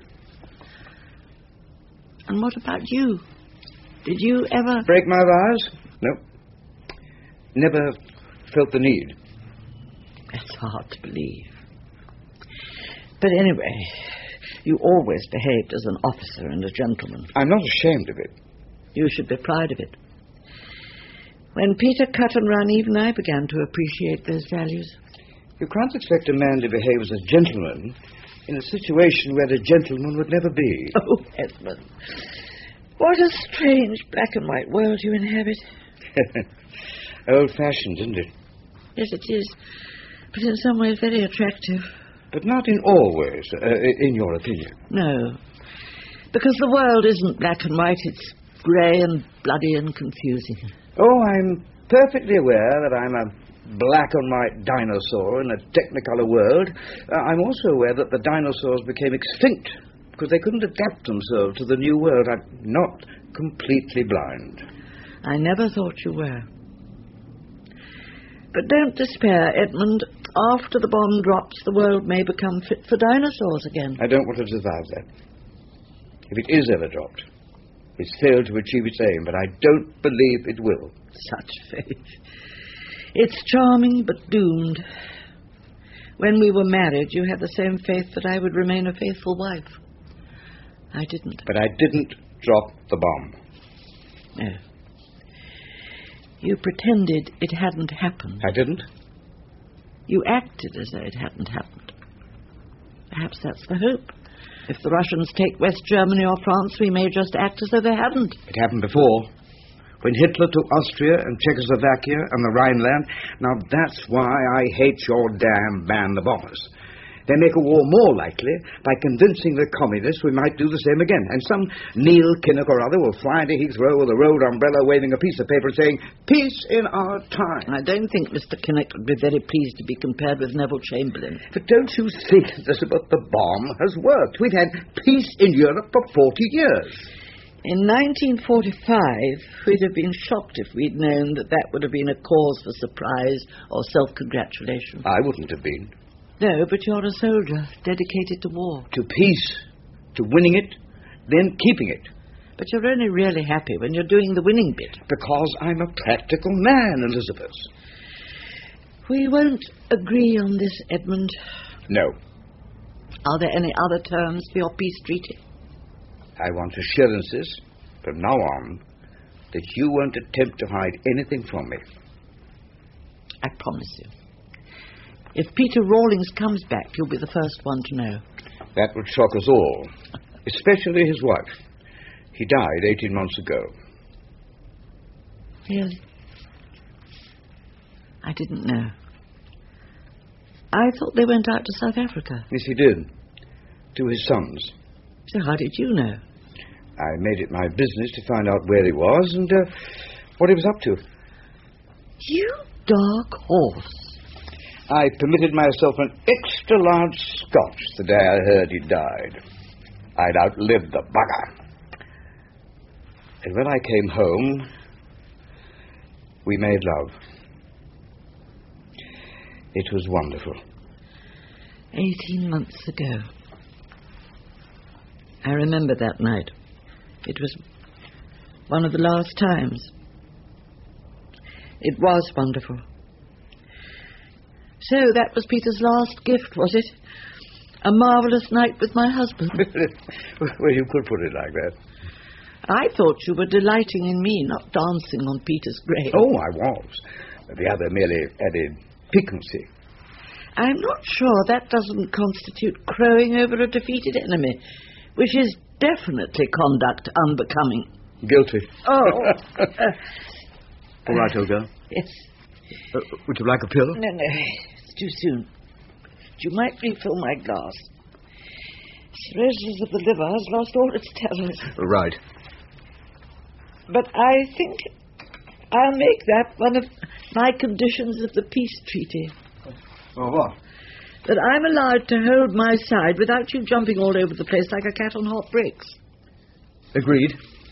And what about you? Did you ever... Break my vows? No. Never felt the need. That's hard to believe. But anyway, you always behaved as an officer and a gentleman. I'm not ashamed of it. You should be proud of it. When Peter cut and ran, even I began to appreciate those values. You can't expect a man to behave as a gentleman in a situation where a gentleman would never be. Oh, Edmund. What a strange black and white world you inhabit. Old-fashioned, isn't it? Yes, it is. But in some ways very attractive. But not in all ways, uh, in your opinion. No. Because the world isn't black and white. It's grey and bloody and confusing. Oh, I'm perfectly aware that I'm a black and white dinosaur in a technicolor world. Uh, I'm also aware that the dinosaurs became extinct because they couldn't adapt themselves to the new world. I'm not completely blind. I never thought you were. But don't despair, Edmund. After the bomb drops, the world may become fit for dinosaurs again. I don't want to survive that. If it is ever dropped, it's failed to achieve its aim, but I don't believe it will. Such faith. It's charming, but doomed. When we were married, you had the same faith that I would remain a faithful wife. I didn't. But I didn't drop the bomb. No. You pretended it hadn't happened. I didn't? You acted as though it hadn't happened. Perhaps that's the hope. If the Russians take West Germany or France, we may just act as though they hadn't. It happened before. When Hitler took Austria and Czechoslovakia and the Rhineland. Now that's why I hate your damn ban the bombers. They make a war more likely by convincing the communists we might do the same again. And some Neil Kinnock or other will fly into Heathrow with a road umbrella waving a piece of paper saying, "Peace in our time." I don't think Mister Kinnock would be very pleased to be compared with Neville Chamberlain. But don't you think that the bomb has worked? We've had peace in Europe for forty years. In nineteen forty-five, we'd have been shocked if we'd known that that would have been a cause for surprise or self-congratulation. I wouldn't have been. No, but you're a soldier, dedicated to war. To peace, to winning it, then keeping it. But you're only really happy when you're doing the winning bit. Because I'm a practical man, Elizabeth. We won't agree on this, Edmund. No. Are there any other terms for your peace treaty? I want assurances, from now on, that you won't attempt to hide anything from me. I promise you. If Peter Rawlings comes back, you'll be the first one to know. That would shock us all, especially his wife. He died eighteen months ago. Really? I didn't know. I thought they went out to South Africa. Yes, he did. To his sons. So how did you know? I made it my business to find out where he was and uh, what he was up to. You dark horse. I permitted myself an extra-large scotch the day I heard he died. I'd outlived the bugger. And when I came home, we made love. It was wonderful. Eighteen months ago. I remember that night. It was one of the last times. It was wonderful. So that was Peter's last gift, was it? A marvellous night with my husband. Well, you could put it like that. I thought you were delighting in me, not dancing on Peter's grave. Oh, I was. The other merely added piquancy. I'm not sure that doesn't constitute crowing over a defeated enemy, which is definitely conduct unbecoming. Guilty. Oh. uh, All right, old girl. Yes. Uh, would you like a pill? No, no, it's too soon. You might refill my glass. Cirrhosis of the liver has lost all its terrors. Right. But I think I'll make that one of my conditions of the peace treaty. Well, what? That I'm allowed to hold my side without you jumping all over the place like a cat on hot bricks. Agreed.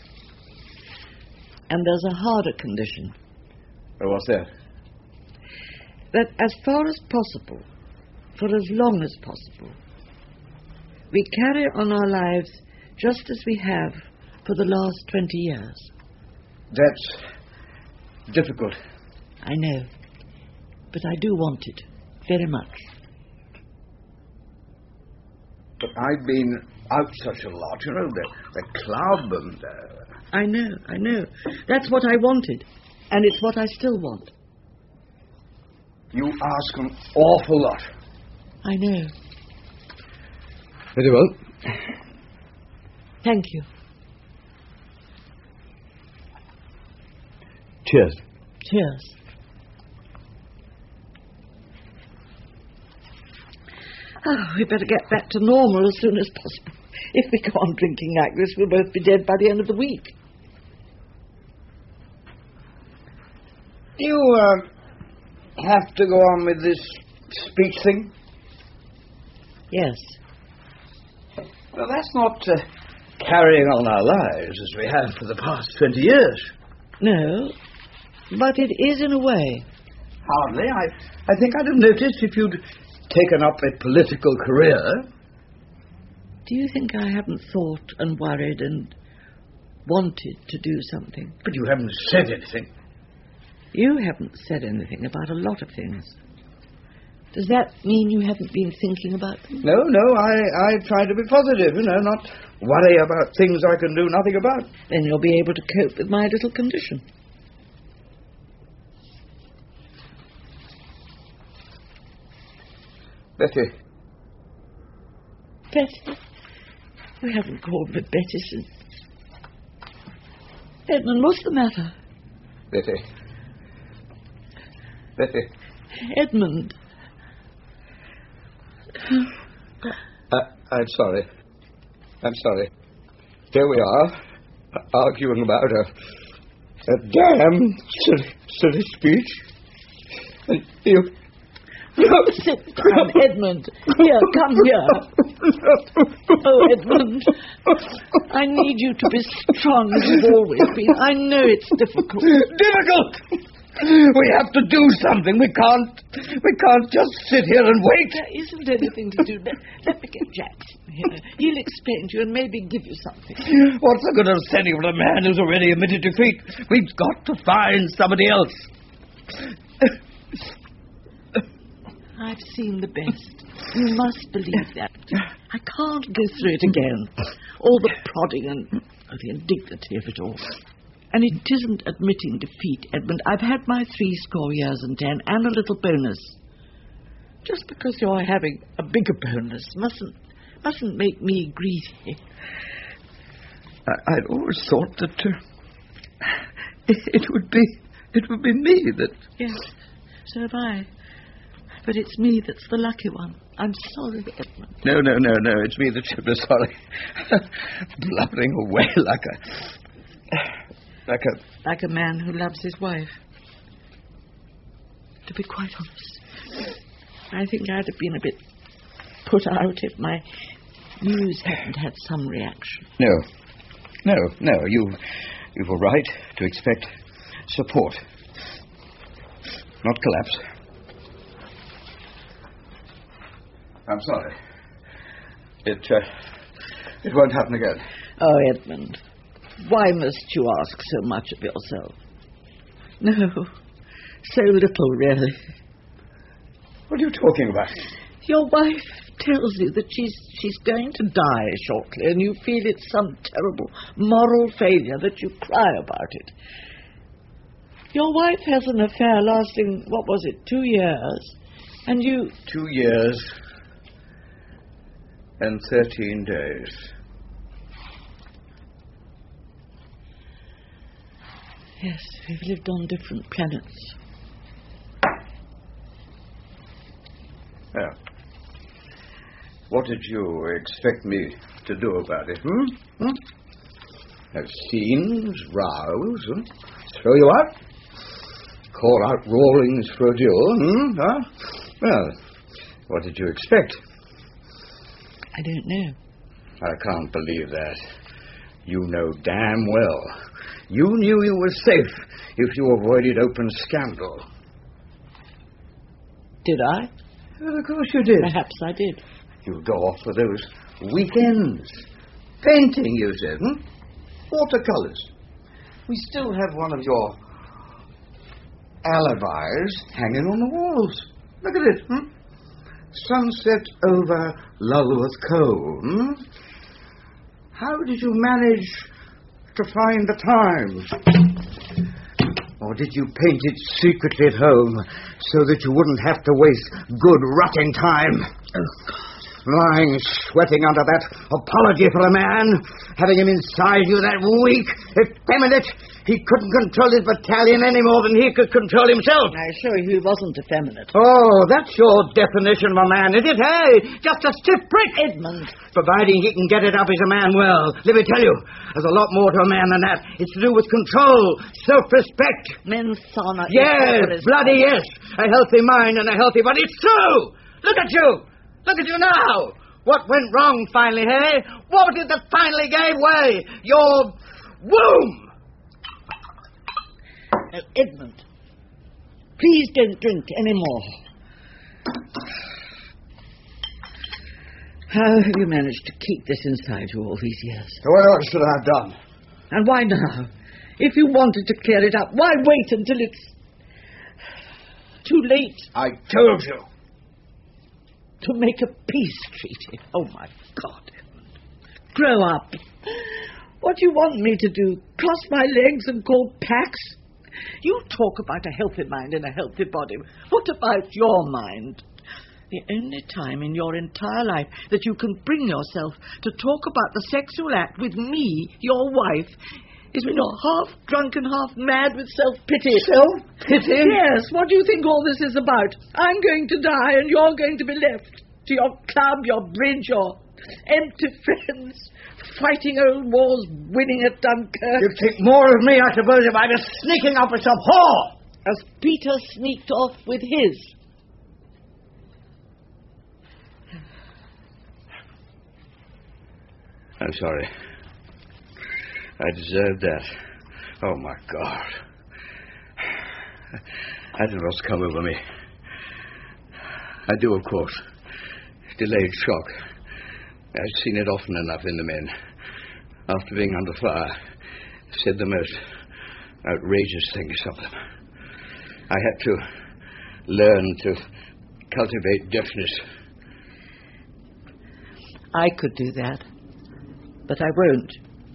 And there's a harder condition. Oh, what's that? That as far as possible, for as long as possible, we carry on our lives just as we have for the last twenty years. That's difficult. I know. But I do want it very much. But I've been out such a lot, you know, the, the club and... Uh... I know, I know. That's what I wanted. And it's what I still want. You ask an awful lot. I know. Very well. Thank you. Cheers. Cheers. Oh, we better get back to normal as soon as possible. If we go on drinking like this, we'll both be dead by the end of the week. You, uh, have to go on with this speech thing? Yes. Well, that's not uh, carrying on our lives as we have for the past twenty years. No, but it is in a way. Hardly. I, I think I'd have noticed if you'd taken up a political career. Do you think I haven't thought and worried and wanted to do something? But you haven't said anything. You haven't said anything about a lot of things. Does that mean you haven't been thinking about them? No, no, I, I try to be positive, you know, not worry about things I can do nothing about. Then you'll be able to cope with my little condition. Betty. Betty? You haven't called me Betty since... Edmund, what's the matter? Betty. Betty. Edmund. Uh, I'm sorry. I'm sorry. Here we are, arguing about a, a damn silly, silly speech. And you... you sit down, Edmund. Here, come here. Oh, Edmund. I need you to be strong as you've always been. I know it's difficult. Difficult? We have to do something. We can't. We can't just sit here and wait. There isn't anything to do. Let, let me get Jackson here. He'll explain to you and maybe give you something. What's the good of sending for a man who's already admitted defeat? We've got to find somebody else. I've seen the best. You must believe that. I can't go through it again. All the prodding and oh, the indignity of it all. And it isn't admitting defeat, Edmund. I've had my three score years and ten and a little bonus. Just because you're having a bigger bonus mustn't mustn't make me greedy. I, I'd always thought that uh, it, it would be it would be me that. Yes, so have I. But it's me that's the lucky one. I'm sorry, Edmund. No, no, no, no. It's me that should be sorry. Blubbering away like a. Like a... Like a man who loves his wife. To be quite honest, I think I'd have been a bit put out if my news hadn't had some reaction. No. No, no. You, you were right to expect support. Not collapse. I'm sorry. It, uh, it won't happen again. Oh, Edmund. Why must you ask so much of yourself? No, so little, really. What are you talking about? Your wife tells you that she's she's going to die shortly, and you feel it's some terrible moral failure that you cry about it. Your wife has an affair lasting, what was it, two years, and you... Two years and thirteen days. Yes, we've lived on different planets. Well, what did you expect me to do about it, hmm? hmm? Have scenes, rows, hmm? Throw you out? Call out roarings for a duel, hmm? Huh? Well, what did you expect? I don't know. I can't believe that. You know damn well. You knew you were safe if you avoided open scandal. Did I? Well, of course you did. Perhaps I did. You'd go off for those weekends. Painting, you said, hmm? Watercolors. We still have one of your alibis hanging on the walls. Look at it, hmm? Sunset over Lulworth Cove, hmm? How did you manage to find the time? Or did you paint it secretly at home so that you wouldn't have to waste good rotting time? Oh, God. Lying, sweating under that apology for a man, having him inside you that week, effeminate. He couldn't control his battalion any more than he could control himself. I assure you he wasn't effeminate. Oh, that's your definition of a man, is it, hey? Just a stiff prick. Edmund. Providing he can get it up as a man well. Let me tell you, there's a lot more to a man than that. It's to do with control, self-respect. Men's honor. Yes, bloody yes. A healthy mind and a healthy body. It's true. Look at you. Look at you now. What went wrong finally, hey? What was it that finally gave way? Your womb. Uh, Edmund, please don't drink any more. How have you managed to keep this inside you all these years? What else should I have done? And why now? If you wanted to clear it up, why wait until it's too late? I told you. To make a peace treaty. Oh, my God, Edmund. Grow up. What do you want me to do? Cross my legs and call Pax? You talk about a healthy mind and a healthy body. What about your mind? The only time in your entire life that you can bring yourself to talk about the sexual act with me, your wife, is when you're half drunk and half mad with self-pity. Self-pity? Yes. What do you think all this is about? I'm going to die and you're going to be left to your club, your bridge, your empty friends, fighting old wars, winning at Dunkirk. You'd think more of me, I suppose, if I was sneaking off with some whore. As Peter sneaked off with his. I'm sorry. I deserved that. Oh, my God. I don't know what's come over me. I do, of course. Delayed shock. I've seen it often enough in the men. After being under fire, said the most outrageous things of them. I had to learn to cultivate deafness. I could do that, but I won't.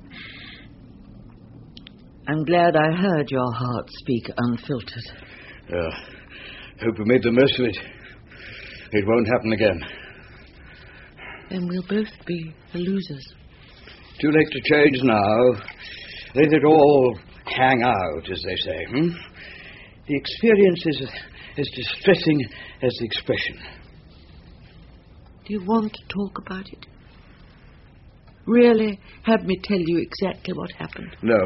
I'm glad I heard your heart speak unfiltered. Uh, hope we made the most of it. It won't happen again. Then we'll both be the losers. Too late to change now. Let it all hang out, as they say. Hmm? The experience is as distressing as the expression. Do you want to talk about it? Really have me tell you exactly what happened? No.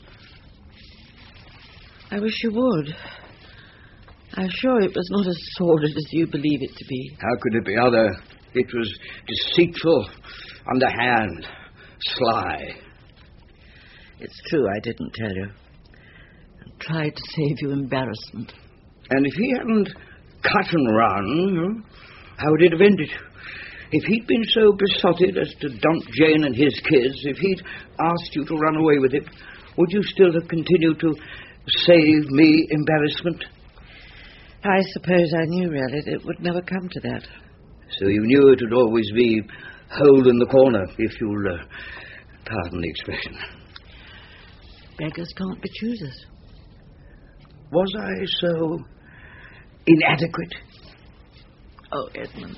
I wish you would. I'm sure it was not as sordid as you believe it to be. How could it be other? It was deceitful, underhand, sly. It's true I didn't tell you. I tried to save you embarrassment. And if he hadn't cut and run, how would it have ended? If he'd been so besotted as to dump Jane and his kids, if he'd asked you to run away with him, would you still have continued to save me embarrassment? I suppose I knew, really, that it would never come to that. So you knew it would always be hole in the corner, if you'll uh, pardon the expression. Beggars can't be choosers. Was I so inadequate? Oh, Edmund.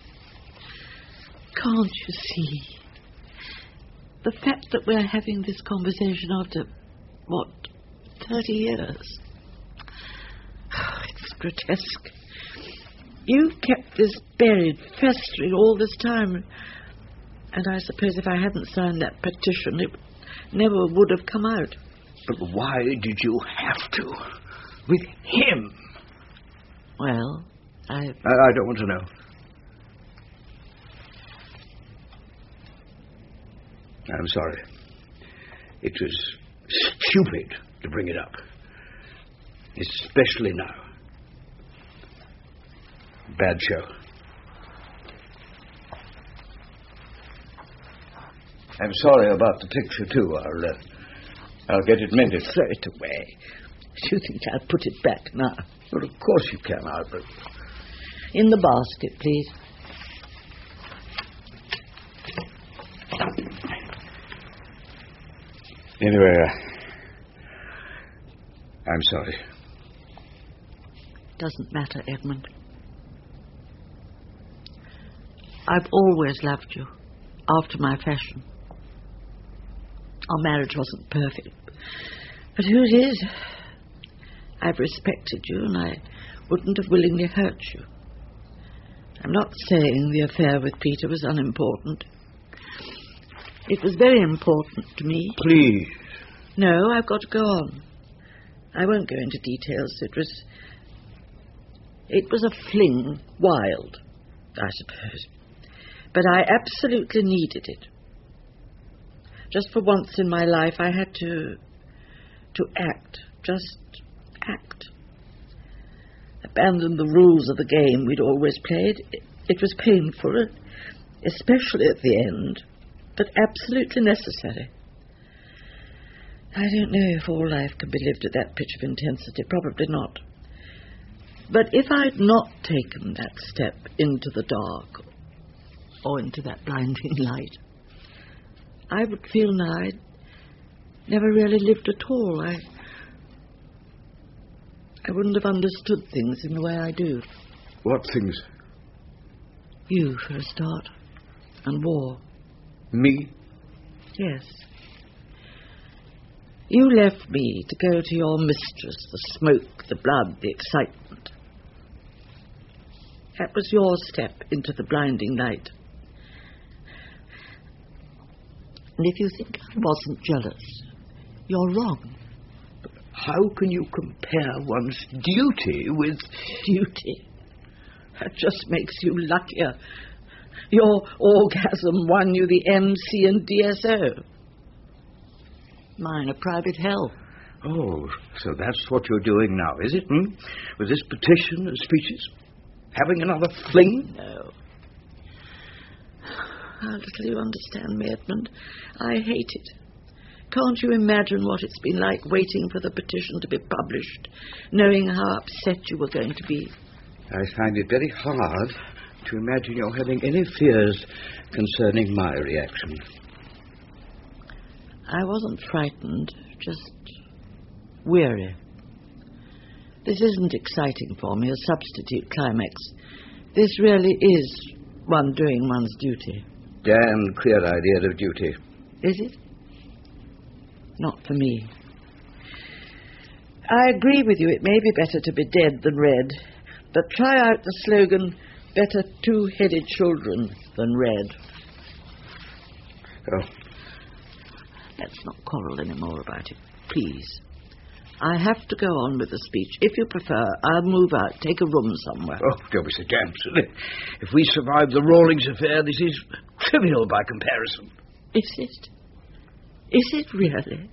Can't you see? The fact that we're having this conversation after, what, thirty years? Oh, it's grotesque. You kept this buried, festering all this time. And I suppose if I hadn't signed that petition, it never would have come out. But why did you have to? With him? Well, I... I, I don't want to know. I'm sorry. It was stupid to bring it up. Especially now. Bad show. I'm sorry about the picture, too. I'll, uh, I'll get it mended. Throw it away. Do you think I'll put it back now? Well, of course you can, Albert. In the basket, please. Anyway, uh, I'm sorry. Doesn't matter, Edmund. I've always loved you, after my fashion. Our marriage wasn't perfect, but who it is? I've respected you, and I wouldn't have willingly hurt you. I'm not saying the affair with Peter was unimportant. It was very important to me. Please. No, I've got to go on. I won't go into details. It was... It was a fling, wild, I suppose. But I absolutely needed it. Just for once in my life, I had to... to act. Just act. Abandon the rules of the game we'd always played. It, it was painful, especially at the end, but absolutely necessary. I don't know if all life can be lived at that pitch of intensity. Probably not. But if I'd not taken that step into the dark, or into that blinding light, I would feel now I'd never really lived at all. I... I wouldn't have understood things in the way I do. What things? You, for a start. And war. Me? Yes. You left me to go to your mistress, the smoke, the blood, the excitement. That was your step into the blinding light. And if you think I wasn't jealous, you're wrong. How can you compare one's duty with... Duty? That just makes you luckier. Your orgasm won you the M C and D S O. Mine a private hell. Oh, so that's what you're doing now, is it? Hmm? With this petition and speeches? Having another fling? No. How little you understand me, Edmund. I hate it. Can't you imagine what it's been like waiting for the petition to be published, knowing how upset you were going to be? I find it very hard to imagine you're having any fears concerning my reaction. I wasn't frightened, just weary. This isn't exciting for me, a substitute climax. This really is one doing one's duty. Damn queer idea of duty. Is it? Not for me. I agree with you, it may be better to be dead than red, but try out the slogan, better two-headed children than red. Oh. Let's not quarrel any more about it, please. I have to go on with the speech. If you prefer, I'll move out, take a room somewhere. Oh, don't be so damn silly. If we survive the Rawlings affair, this is trivial by comparison. Is it? Is it really?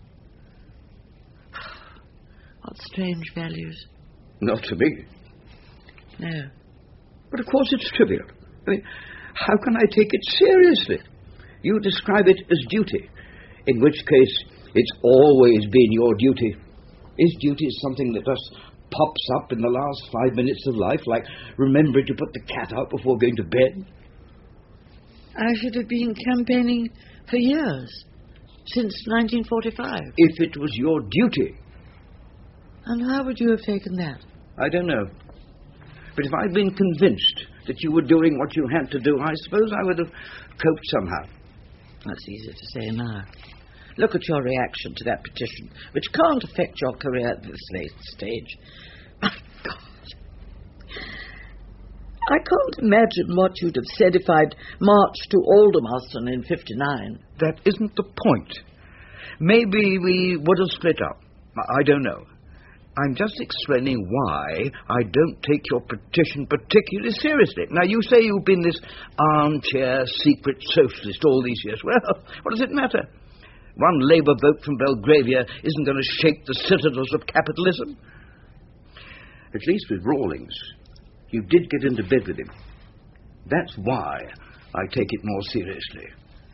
What strange values. Not to me. No. But of course it's trivial. I mean, how can I take it seriously? You describe it as duty, in which case it's always been your duty. Is duty something that just pops up in the last five minutes of life, like remembering to put the cat out before going to bed? I should have been campaigning for years, since nineteen forty-five. If it was your duty. And how would you have taken that? I don't know. But if I'd been convinced that you were doing what you had to do, I suppose I would have coped somehow. That's easy to say now. Look at your reaction to that petition, which can't affect your career at this late stage. My God. I can't imagine what you'd have said if I'd marched to Aldermaston in fifty-nine. That isn't the point. Maybe we would have split up. I don't know. I'm just explaining why I don't take your petition particularly seriously. Now, you say you've been this armchair secret socialist all these years. Well, what does it matter? One Labour vote from Belgravia isn't going to shake the citadels of capitalism. At least with Rawlings, you did get into bed with him. That's why I take it more seriously.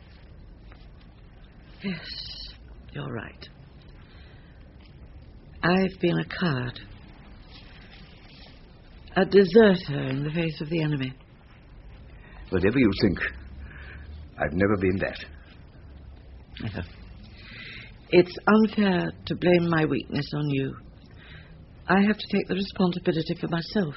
Yes, you're right. I've been a coward. A deserter in the face of the enemy. Whatever you think, I've never been that. No. It's unfair to blame my weakness on you. I have to take the responsibility for myself.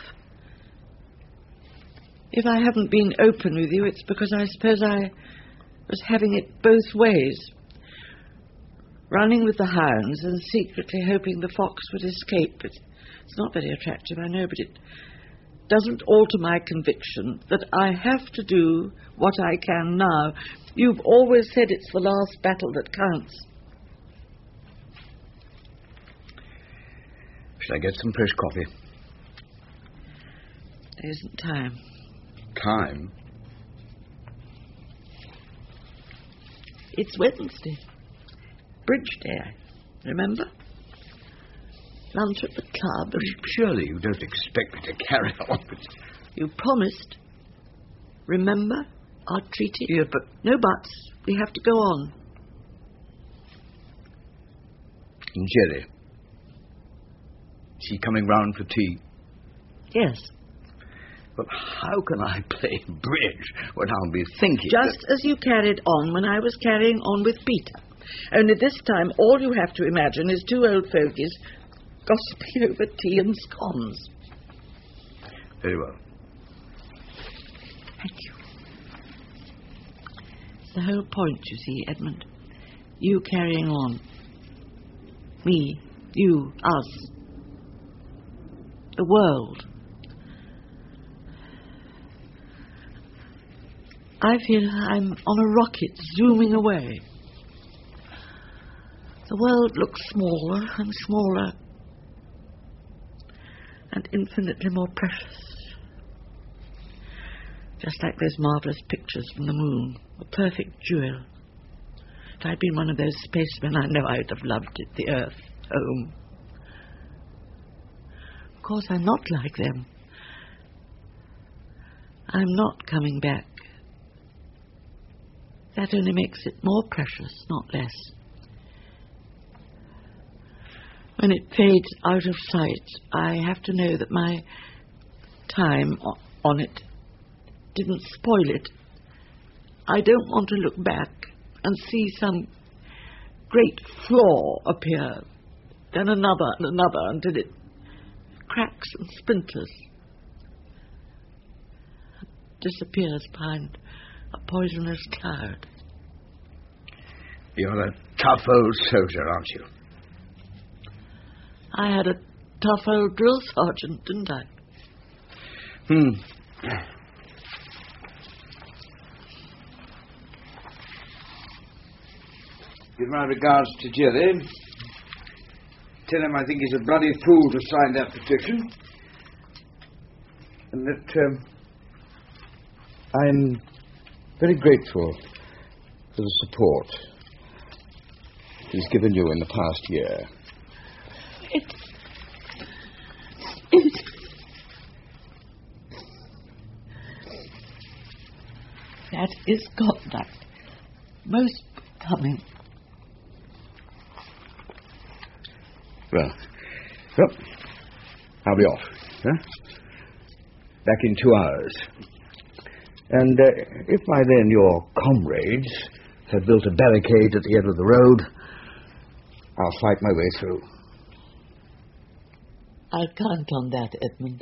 If I haven't been open with you, it's because I suppose I was having it both ways. Running with the hounds and secretly hoping the fox would escape. It's, it's not very attractive, I know, but it doesn't alter my conviction that I have to do what I can now. You've always said it's the last battle that counts. Shall I get some fresh coffee? There isn't time. Time? It's Wednesday. Bridge Day, remember? Lunch at the club. And surely you don't expect me to carry on with... You promised. Remember our treaty? Yeah, but... No buts. We have to go on. And Jerry? Is she coming round for tea? Yes. But how can I play bridge when I'll be thinking... Just that... as you carried on when I was carrying on with Peter. Only this time, all you have to imagine is two old fogies gossiping over tea and scones. Very well. Thank you. It's the whole point, you see, Edmund. You carrying on. Me, you, us. The world. I feel I'm on a rocket zooming away. The world looks smaller and smaller and infinitely more precious. Just like those marvellous pictures from the moon, a perfect jewel. If I'd been one of those spacemen, I know I would have loved it, the Earth, home. Of course, I'm not like them. I'm not coming back. That only makes it more precious, not less. When it fades out of sight, I have to know that my time on it didn't spoil it. I don't want to look back and see some great flaw appear, then another and another until it cracks and splinters, disappears behind a poisonous cloud. You're a tough old soldier, aren't you? I had a tough old drill sergeant, didn't I? Hmm. Give my regards to Jerry. Tell him I think he's a bloody fool to sign that petition. And that um, I'm very grateful for the support he's given you in the past year. It, it, that is conduct. Most becoming. Well, well, I'll be off. Huh? Back in two hours. And uh, if by then your comrades have built a barricade at the end of the road, I'll fight my way through. I'll count on that, Edmund.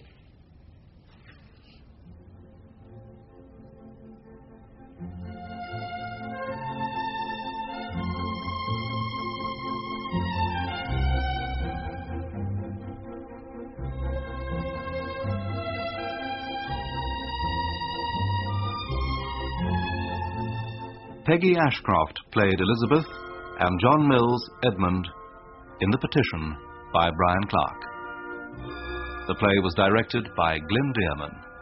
Peggy Ashcroft played Elizabeth, and John Mills, Edmund, in The Petition by Brian Clark. The play was directed by Glenn Dearman.